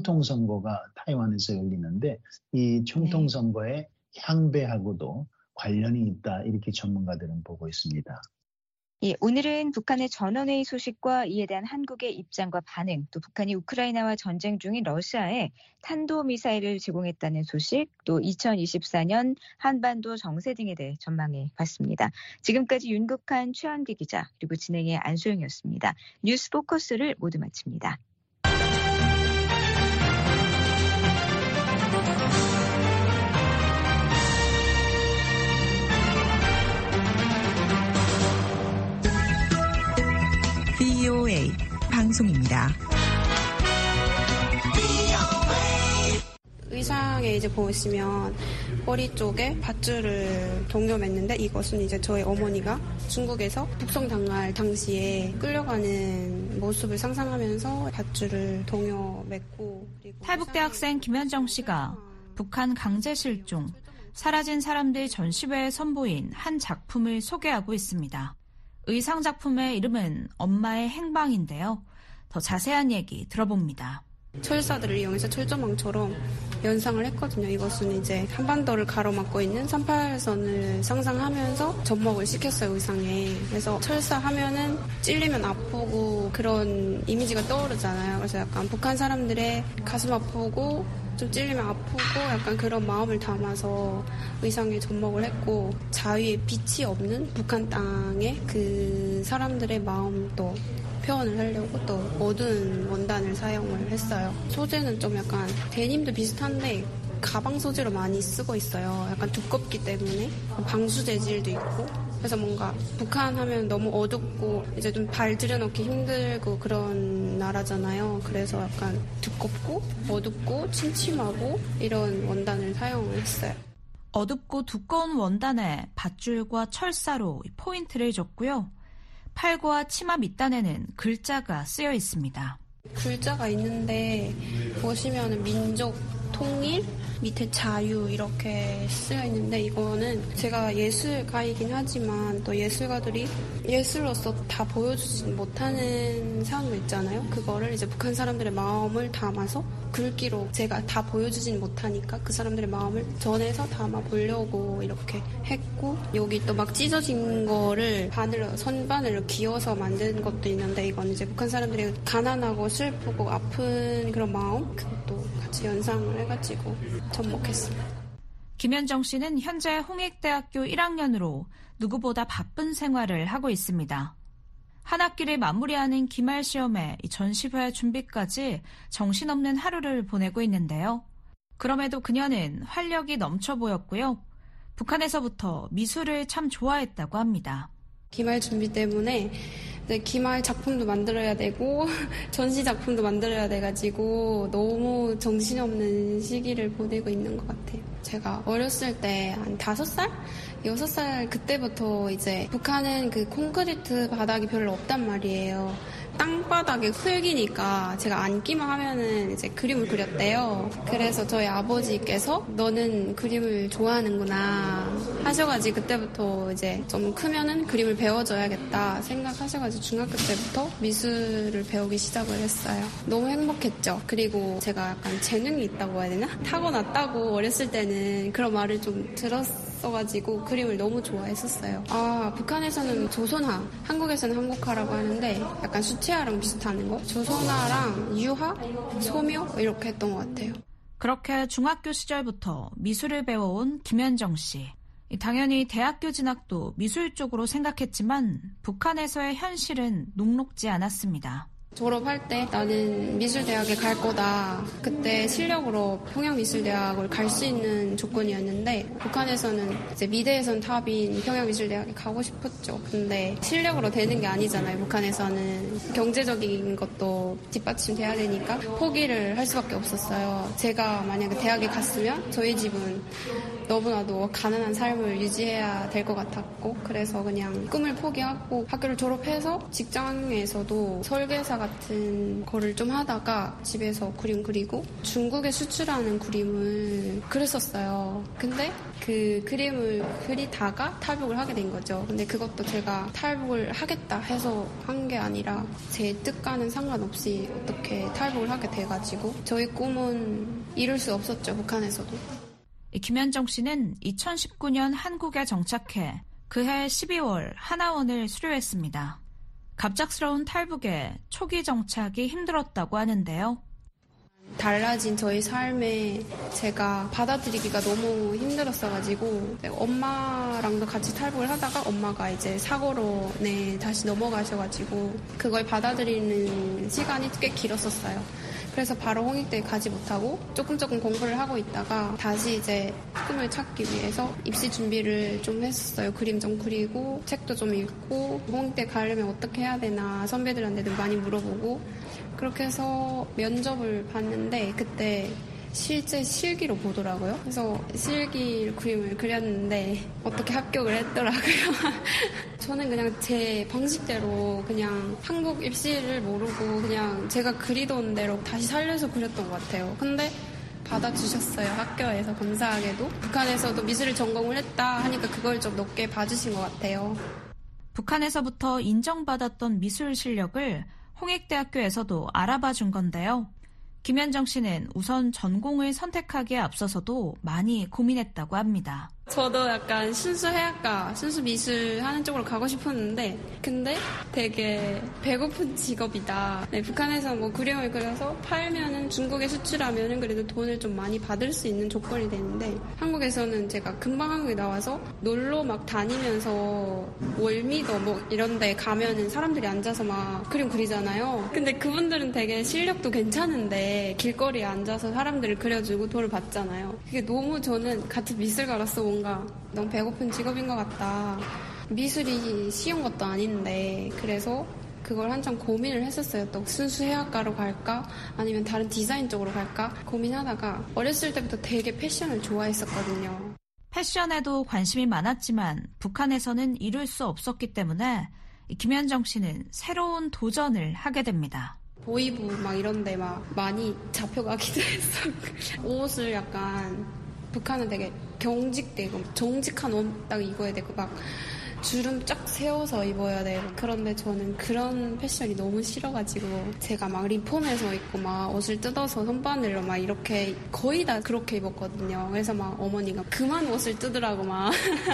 총통선거가 타이완에서 열리는데 이 총통선거의 향배하고도 관련이 있다 이렇게 전문가들은 보고 있습니다. 예, 오늘은 북한의 전원회의 소식과 이에 대한 한국의 입장과 반응, 또 북한이 우크라이나와 전쟁 중인 러시아에 탄도미사일을 제공했다는 소식, 또 이천이십사 년 한반도 정세 등에 대해 전망해 봤습니다. 지금까지 윤국한, 최원기 기자, 그리고 진행의 안소영이었습니다. 뉴스 포커스를 모두 마칩니다. 브이오에이 방송입니다. 의상에 이제 보시면 머리 쪽에 밧줄을 동여맸는데 이것은 이제 저희 어머니가 중국에서 북송 당할 당시에 끌려가는 모습을 상상하면서 밧줄을 동여맸고 탈북 대학생 김현정 씨가 북한 강제 실종, 사라진 사람들 전시회에 선보인 한 작품을 소개하고 있습니다. 의상 작품의 이름은 엄마의 행방인데요. 더 자세한 얘기 들어봅니다. 철사들을 이용해서 철조망처럼 연상을 했거든요. 이것은 이제 한반도를 가로막고 있는 삼십팔 선을 상상하면서 접목을 시켰어요, 의상에. 그래서 철사 하면은 찔리면 아프고 그런 이미지가 떠오르잖아요. 그래서 약간 북한 사람들의 가슴 아프고 좀 찔리면 아프고 약간 그런 마음을 담아서 의상에 접목을 했고, 자위에 빛이 없는 북한 땅에 그 사람들의 마음도 표현을 하려고 또 어두운 원단을 사용을 했어요. 소재는 좀 약간 데님도 비슷한데 가방 소재로 많이 쓰고 있어요. 약간 두껍기 때문에 방수 재질도 있고, 그래서 뭔가 북한 하면 너무 어둡고 이제 좀 발 들여놓기 힘들고 그런 나라잖아요. 그래서 약간 두껍고 어둡고 침침하고 이런 원단을 사용을 했어요. 어둡고 두꺼운 원단에 밧줄과 철사로 포인트를 줬고요. 팔과 치마 밑단에는 글자가 쓰여 있습니다. 글자가 있는데 보시면 민족 통일, 밑에 자유 이렇게 쓰여 있는데 이거는 제가 예술가이긴 하지만 또 예술가들이 예술로서 다 보여주지 못하는 상황도 있잖아요. 그거를 이제 북한 사람들의 마음을 담아서 글귀로 제가 다 보여주진 못하니까 그 사람들의 마음을 전해서 담아 보려고 이렇게 했고, 여기 또 막 찢어진 거를 바늘로 선바늘로 기어서 만든 것도 있는데 이건 이제 북한 사람들이 가난하고 슬프고 아픈 그런 마음, 그것도 같이 연상을 해가지고 접목했습니다. 김현정 씨는 현재 홍익대학교 일 학년으로 누구보다 바쁜 생활을 하고 있습니다. 한 학기를 마무리하는 기말 시험에 전시회 준비까지 정신없는 하루를 보내고 있는데요. 그럼에도 그녀는 활력이 넘쳐 보였고요. 북한에서부터 미술을 참 좋아했다고 합니다. 기말 준비 때문에 이제 기말 작품도 만들어야 되고 전시 작품도 만들어야 돼가지고 너무 정신없는 시기를 보내고 있는 것 같아요. 제가 어렸을 때 한 다섯 살? 여섯 살 그때부터 이제 북한은 그 콘크리트 바닥이 별로 없단 말이에요. 땅바닥에 흙이니까 제가 앉기만 하면은 이제 그림을 그렸대요. 그래서 저희 아버지께서 너는 그림을 좋아하는구나 하셔가지고 그때부터 이제 좀 크면은 그림을 배워줘야겠다 생각하셔가지고 중학교 때부터 미술을 배우기 시작을 했어요. 너무 행복했죠. 그리고 제가 약간 재능이 있다고 해야 되나? 타고났다고 어렸을 때는 그런 말을 좀 들었어가지고 그림을 너무 좋아했었어요. 아, 북한에서는 조선화, 한국에서는 한국화라고 하는데 약간 수채화랑 비슷한 거? 조선화랑 유화, 소묘 이렇게 했던 것 같아요. 그렇게 중학교 시절부터 미술을 배워온 김현정 씨. 당연히 대학교 진학도 미술 쪽으로 생각했지만 북한에서의 현실은 녹록지 않았습니다. 졸업할 때 나는 미술대학에 갈 거다. 그때 실력으로 평양미술대학을 갈 수 있는 조건이었는데 북한에서는 이제 미대에선 탑인 평양미술대학에 가고 싶었죠. 근데 실력으로 되는 게 아니잖아요. 북한에서는 경제적인 것도 뒷받침돼야 되니까 포기를 할 수밖에 없었어요. 제가 만약에 대학에 갔으면 저희 집은 너무나도 가난한 삶을 유지해야 될 것 같았고, 그래서 그냥 꿈을 포기하고 학교를 졸업해서 직장에서도 설계사 같은 거를 좀 하다가 집에서 그림 그리고 중국에 수출하는 그림을 그렸었어요. 근데 그 그림을 그리다가 탈북을 하게 된 거죠. 근데 그것도 제가 탈북을 하겠다 해서 한 게 아니라 제 뜻과는 상관없이 어떻게 탈북을 하게 돼가지고 저희 꿈은 이룰 수 없었죠, 북한에서도. 김현정 씨는 이천십구 년 한국에 정착해 그해 십이월 하나원을 수료했습니다. 갑작스러운 탈북에 초기 정착이 힘들었다고 하는데요. 달라진 저희 삶에 제가 받아들이기가 너무 힘들었어가지고 엄마랑도 같이 탈북을 하다가 엄마가 이제 사고로 네, 다시 넘어가셔가지고 그걸 받아들이는 시간이 꽤 길었었어요. 그래서 바로 홍익대에 가지 못하고 조금 조금 공부를 하고 있다가 다시 이제 꿈을 찾기 위해서 입시 준비를 좀 했었어요. 그림 좀 그리고 책도 좀 읽고 홍익대 가려면 어떻게 해야 되나 선배들한테도 많이 물어보고 그렇게 해서 면접을 봤는데 그때 실제 실기로 보더라고요. 그래서 실기 그림을 그렸는데 어떻게 합격을 했더라고요. 저는 그냥 제 방식대로 그냥 한국 입시를 모르고 그냥 제가 그리던 대로 다시 살려서 그렸던 것 같아요. 근데 받아주셨어요. 학교에서 감사하게도. 북한에서도 미술을 전공을 했다 하니까 그걸 좀 높게 봐주신 것 같아요. 북한에서부터 인정받았던 미술 실력을 홍익대학교에서도 알아봐 준 건데요. 김현정 씨는 우선 전공을 선택하기에 앞서서도 많이 고민했다고 합니다. 저도 약간 순수 해학과, 순수 미술 하는 쪽으로 가고 싶었는데 근데 되게 배고픈 직업이다. 네, 북한에서 뭐 그림을 그려서 팔면은 중국에 수출하면은 그래도 돈을 좀 많이 받을 수 있는 조건이 되는데 한국에서는 제가 금방 한국에 나와서 놀러 막 다니면서 월미도 뭐 이런 데 가면은 사람들이 앉아서 막 그림 그리잖아요. 근데 그분들은 되게 실력도 괜찮은데 길거리에 앉아서 사람들을 그려주고 돈을 받잖아요. 그게 너무 저는 같은 미술가로서 뭔가 너무 배고픈 직업인 것 같다. 미술이 쉬운 것도 아닌데 그래서 그걸 한참 고민을 했었어요. 또 순수 해학과로 갈까 아니면 다른 디자인 쪽으로 갈까 고민하다가 어렸을 때부터 되게 패션을 좋아했었거든요. 패션에도 관심이 많았지만 북한에서는 이룰 수 없었기 때문에 김현정 씨는 새로운 도전을 하게 됩니다. 보이부 막 이런데 막 많이 잡혀가기도 했어요. 옷을 약간 북한은 되게 경직되고 정직한 옷 딱 입어야 되고 막 주름 쫙 세워서 입어야 돼요. 그런데 저는 그런 패션이 너무 싫어가지고 제가 막 리폼해서 입고 막 옷을 뜯어서 손바늘로 막 이렇게 거의 다 그렇게 입었거든요. 그래서 막 어머니가 그만 옷을 뜯으라고 막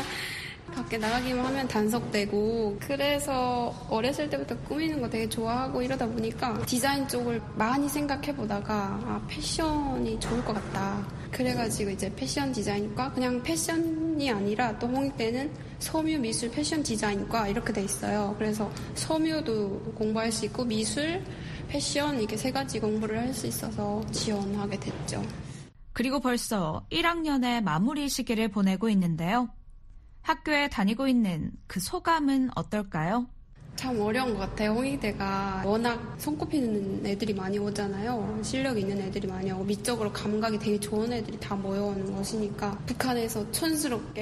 밖에 나가기만 하면 단속되고, 그래서 어렸을 때부터 꾸미는 거 되게 좋아하고 이러다 보니까 디자인 쪽을 많이 생각해보다가 아, 패션이 좋을 것 같다. 그래가지고 이제 패션 디자인과, 그냥 패션이 아니라 또 홍익대는 섬유 미술 패션 디자인과 이렇게 돼 있어요. 그래서 섬유도 공부할 수 있고 미술, 패션 이렇게 세 가지 공부를 할 수 있어서 지원하게 됐죠. 그리고 벌써 일 학년의 마무리 시기를 보내고 있는데요. 학교에 다니고 있는 그 소감은 어떨까요? 참 어려운 것 같아요. 홍익대가 워낙 손꼽히는 애들이 많이 오잖아요. 실력이 있는 애들이 많이 오고 미적으로 감각이 되게 좋은 애들이 다 모여오는 것이니까 북한에서 촌스럽게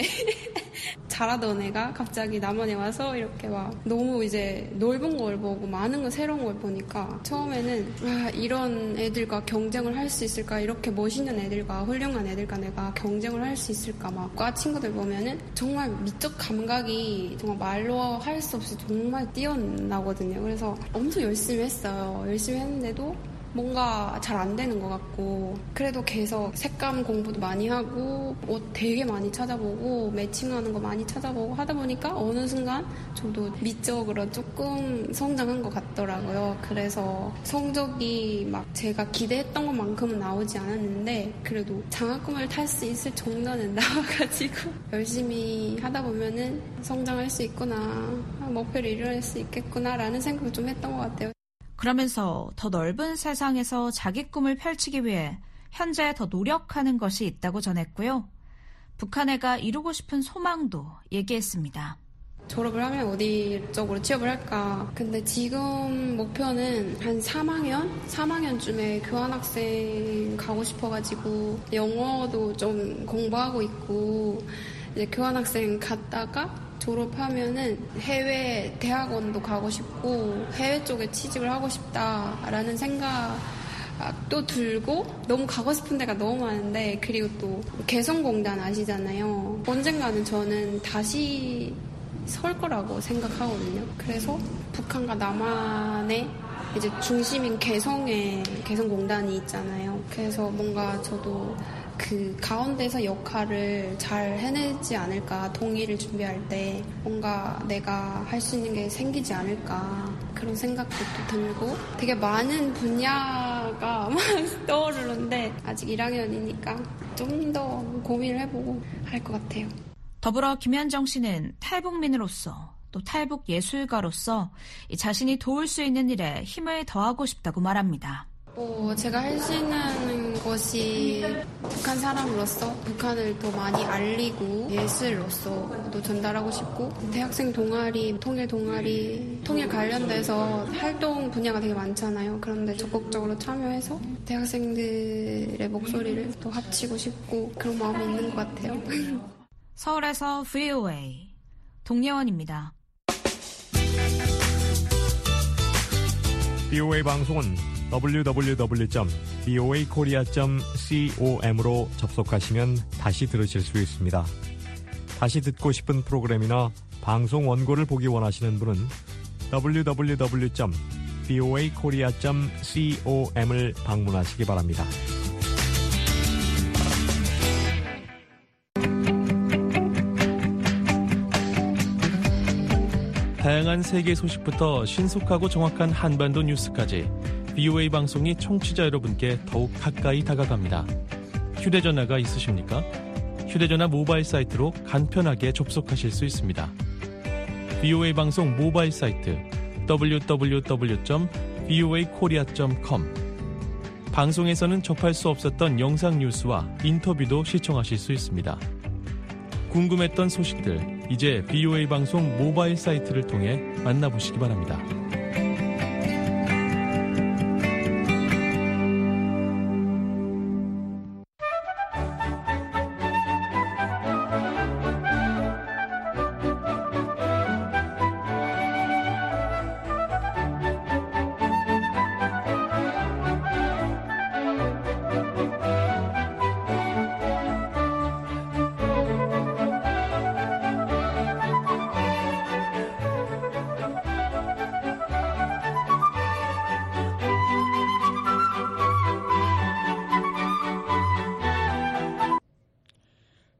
잘하던 애가 갑자기 남한에 와서 이렇게 막 너무 이제 넓은 걸 보고 많은 거 새로운 걸 보니까 처음에는 아, 이런 애들과 경쟁을 할 수 있을까, 이렇게 멋있는 애들과 훌륭한 애들과 내가 경쟁을 할 수 있을까, 막 과 친구들 보면은 정말 미적 감각이 정말 말로 할 수 없이 정말 뛰어나거든요. 그래서 엄청 열심히 했어요. 열심히 했는데도 뭔가 잘 안 되는 것 같고, 그래도 계속 색감 공부도 많이 하고 옷 되게 많이 찾아보고 매칭하는 거 많이 찾아보고 하다 보니까 어느 순간 저도 미적으로 조금 성장한 것 같더라고요. 그래서 성적이 막 제가 기대했던 것만큼은 나오지 않았는데 그래도 장학금을 탈 수 있을 정도는 나와가지고 열심히 하다 보면은 성장할 수 있구나, 목표를 이뤄낼 수 있겠구나라는 생각을 좀 했던 것 같아요. 그러면서 더 넓은 세상에서 자기 꿈을 펼치기 위해 현재 더 노력하는 것이 있다고 전했고요. 북한애가 이루고 싶은 소망도 얘기했습니다. 졸업을 하면 어디 쪽으로 취업을 할까. 근데 지금 목표는 한 삼 학년? 삼 학년쯤에 교환학생 가고 싶어가지고 영어도 좀 공부하고 있고, 이제 교환학생 갔다가 졸업하면은 해외 대학원도 가고 싶고 해외 쪽에 취직을 하고 싶다라는 생각도 들고, 너무 가고 싶은 데가 너무 많은데, 그리고 또 개성공단 아시잖아요. 언젠가는 저는 다시 설 거라고 생각하거든요. 그래서 북한과 남한의 이제 중심인 개성에 개성공단이 있잖아요. 그래서 뭔가 저도 그 가운데서 역할을 잘 해내지 않을까, 동의를 준비할 때 뭔가 내가 할 수 있는 게 생기지 않을까, 그런 생각도 또 들고, 되게 많은 분야가 막 떠오르는데 아직 일 학년이니까 좀 더 고민을 해보고 할 것 같아요. 더불어 김현정 씨는 탈북민으로서 또 탈북 예술가로서 자신이 도울 수 있는 일에 힘을 더하고 싶다고 말합니다. 뭐 제가 할 수 있는 것이 북한 사람으로서 북한을 더 많이 알리고 예술로서도 전달하고 싶고, 대학생 동아리, 통일 동아리, 통일 관련돼서 활동 분야가 되게 많잖아요. 그런데 적극적으로 참여해서 대학생들의 목소리를 더 합치고 싶고, 그런 마음이 있는 것 같아요. 서울에서 브이오에이 동예원입니다. 브이오에이 방송은 더블유 더블유 더블유 점 브이오에이 코리아 점 com으로 접속하시면 다시 들으실 수 있습니다. 다시 듣고 싶은 프로그램이나 방송 원고를 보기 원하시는 분은 더블유 더블유 더블유 점 브이오에이 코리아 점 com을 방문하시기 바랍니다. 다양한 세계 소식부터 신속하고 정확한 한반도 뉴스까지 브이오에이 방송이 청취자 여러분께 더욱 가까이 다가갑니다. 휴대전화가 있으십니까? 휴대전화 모바일 사이트로 간편하게 접속하실 수 있습니다. 브이오에이 방송 모바일 사이트 더블유 더블유 더블유 점 브이오에이 코리아 점 컴. 방송에서는 접할 수 없었던 영상 뉴스와 인터뷰도 시청하실 수 있습니다. 궁금했던 소식들, 이제 브이오에이 방송 모바일 사이트를 통해 만나보시기 바랍니다.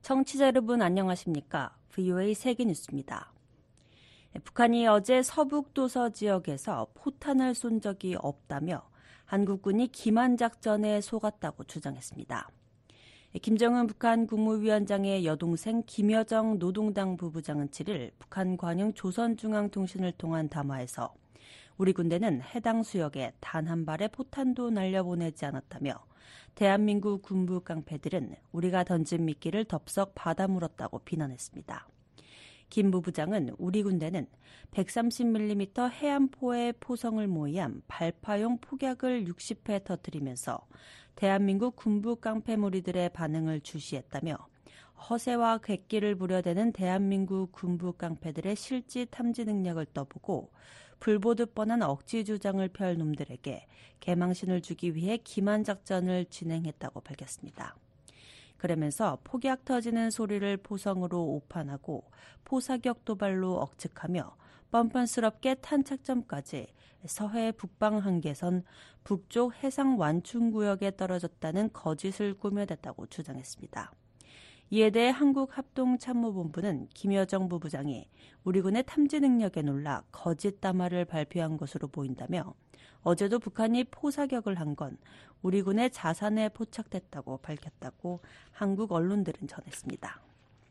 청취자 여러분 안녕하십니까? 브이오에이 세계뉴스입니다. 북한이 어제 서북도서 지역에서 포탄을 쏜 적이 없다며 한국군이 기만작전에 속았다고 주장했습니다. 김정은 북한 국무위원장의 여동생 김여정 노동당 부부장은 칠일 북한 관영 조선중앙통신을 통한 담화에서 우리 군대는 해당 수역에 단 한 발의 포탄도 날려보내지 않았다며 대한민국 군부 깡패들은 우리가 던진 미끼를 덥석 받아물었다고 비난했습니다. 김 부부장은 우리 군대는 백삼십 밀리미터 해안포의 포성을 모의한 발파용 폭약을 육십 회 터뜨리면서 대한민국 군부 깡패 무리들의 반응을 주시했다며 허세와 객기를 부려대는 대한민국 군부 깡패들의 실지 탐지 능력을 떠보고 불보듯 뻔한 억지 주장을 펼 놈들에게 개망신을 주기 위해 기만작전을 진행했다고 밝혔습니다. 그러면서 폭약 터지는 소리를 포성으로 오판하고 포사격 도발로 억측하며 뻔뻔스럽게 탄착점까지 서해 북방 한계선 북쪽 해상 완충구역에 떨어졌다는 거짓을 꾸며댔다고 주장했습니다. 이에 대해 한국합동참모본부는 김여정 부부장이 우리 군의 탐지 능력에 놀라 거짓 담화를 발표한 것으로 보인다며 어제도 북한이 포사격을 한 건 우리 군의 자산에 포착됐다고 밝혔다고 한국 언론들은 전했습니다.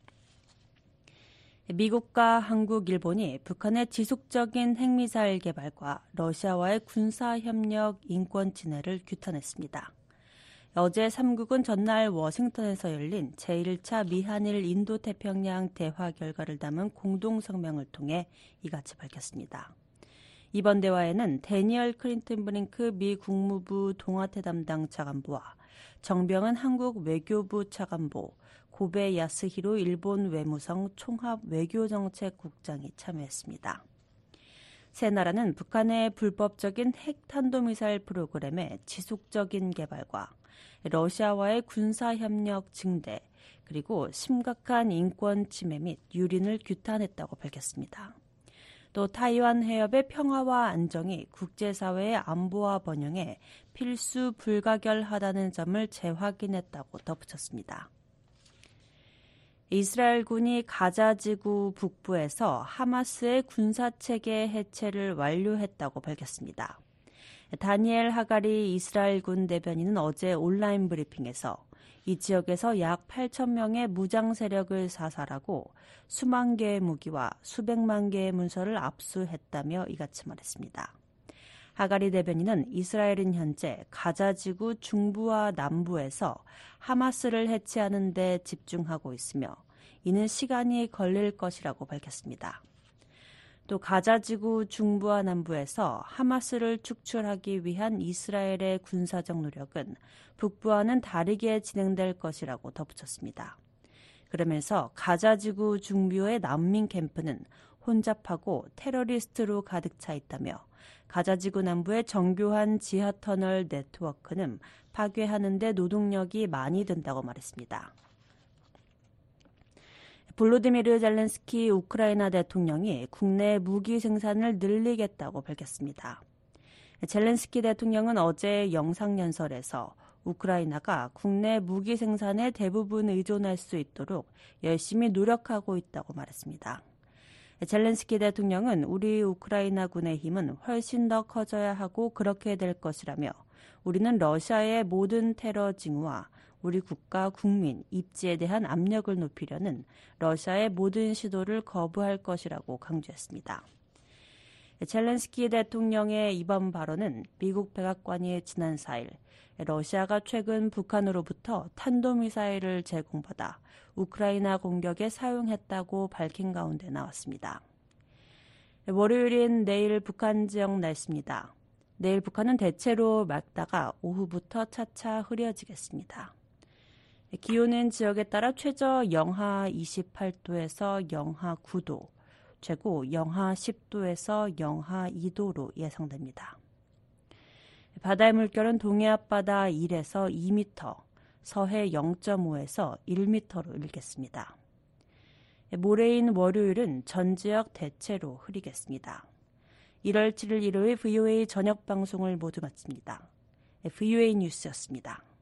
미국과 한국, 일본이 북한의 지속적인 핵미사일 개발과 러시아와의 군사협력 인권 침해를 규탄했습니다. 어제 삼국은 전날 워싱턴에서 열린 제일 차 미한일 인도태평양 대화 결과를 담은 공동성명을 통해 이같이 밝혔습니다. 이번 대화에는 데니얼 클린턴 브링크 미 국무부 동아태 담당 차관보와 정병은 한국 외교부 차관보, 고베 야스히로 일본 외무성 총합 외교정책국장이 참여했습니다. 세 나라는 북한의 불법적인 핵탄도미사일 프로그램의 지속적인 개발과 러시아와의 군사협력 증대, 그리고 심각한 인권 침해 및 유린을 규탄했다고 밝혔습니다. 또 타이완 해협의 평화와 안정이 국제사회의 안보와 번영에 필수 불가결하다는 점을 재확인했다고 덧붙였습니다. 이스라엘군이 가자지구 북부에서 하마스의 군사체계 해체를 완료했다고 밝혔습니다. 다니엘 하가리 이스라엘군 대변인은 어제 온라인 브리핑에서 이 지역에서 약 팔천 명의 무장 세력을 사살하고 수만 개의 무기와 수백만 개의 문서를 압수했다며 이같이 말했습니다. 하가리 대변인은 이스라엘은 현재 가자지구 중부와 남부에서 하마스를 해체하는 데 집중하고 있으며 이는 시간이 걸릴 것이라고 밝혔습니다. 또 가자지구 중부와 남부에서 하마스를 축출하기 위한 이스라엘의 군사적 노력은 북부와는 다르게 진행될 것이라고 덧붙였습니다. 그러면서 가자지구 중부의 난민 캠프는 혼잡하고 테러리스트로 가득 차 있다며 가자지구 남부의 정교한 지하터널 네트워크는 파괴하는 데 노동력이 많이 든다고 말했습니다. 볼로디미르 젤렌스키 우크라이나 대통령이 국내 무기 생산을 늘리겠다고 밝혔습니다. 젤렌스키 대통령은 어제 영상연설에서 우크라이나가 국내 무기 생산에 대부분 의존할 수 있도록 열심히 노력하고 있다고 말했습니다. 젤렌스키 대통령은 우리 우크라이나군의 힘은 훨씬 더 커져야 하고 그렇게 될 것이라며 우리는 러시아의 모든 테러 징후와 우리 국가, 국민, 입지에 대한 압력을 높이려는 러시아의 모든 시도를 거부할 것이라고 강조했습니다. 젤렌스키 대통령의 이번 발언은 미국 백악관이 지난 사일 러시아가 최근 북한으로부터 탄도미사일을 제공받아 우크라이나 공격에 사용했다고 밝힌 가운데 나왔습니다. 월요일인 내일 북한 지역 날씨입니다. 내일 북한은 대체로 맑다가 오후부터 차차 흐려지겠습니다. 기온은 지역에 따라 최저 영하 이십팔 도에서 영하 구 도, 최고 영하 십 도에서 영하 이 도로 예상됩니다. 바다의 물결은 동해 앞바다 일에서 이 미터, 서해 영 점 오에서 일 미터로 일겠습니다. 모레인 월요일은 전 지역 대체로 흐리겠습니다. 일월 칠일 일요일 브이오에이 저녁 방송을 모두 마칩니다. 브이오에이 뉴스였습니다.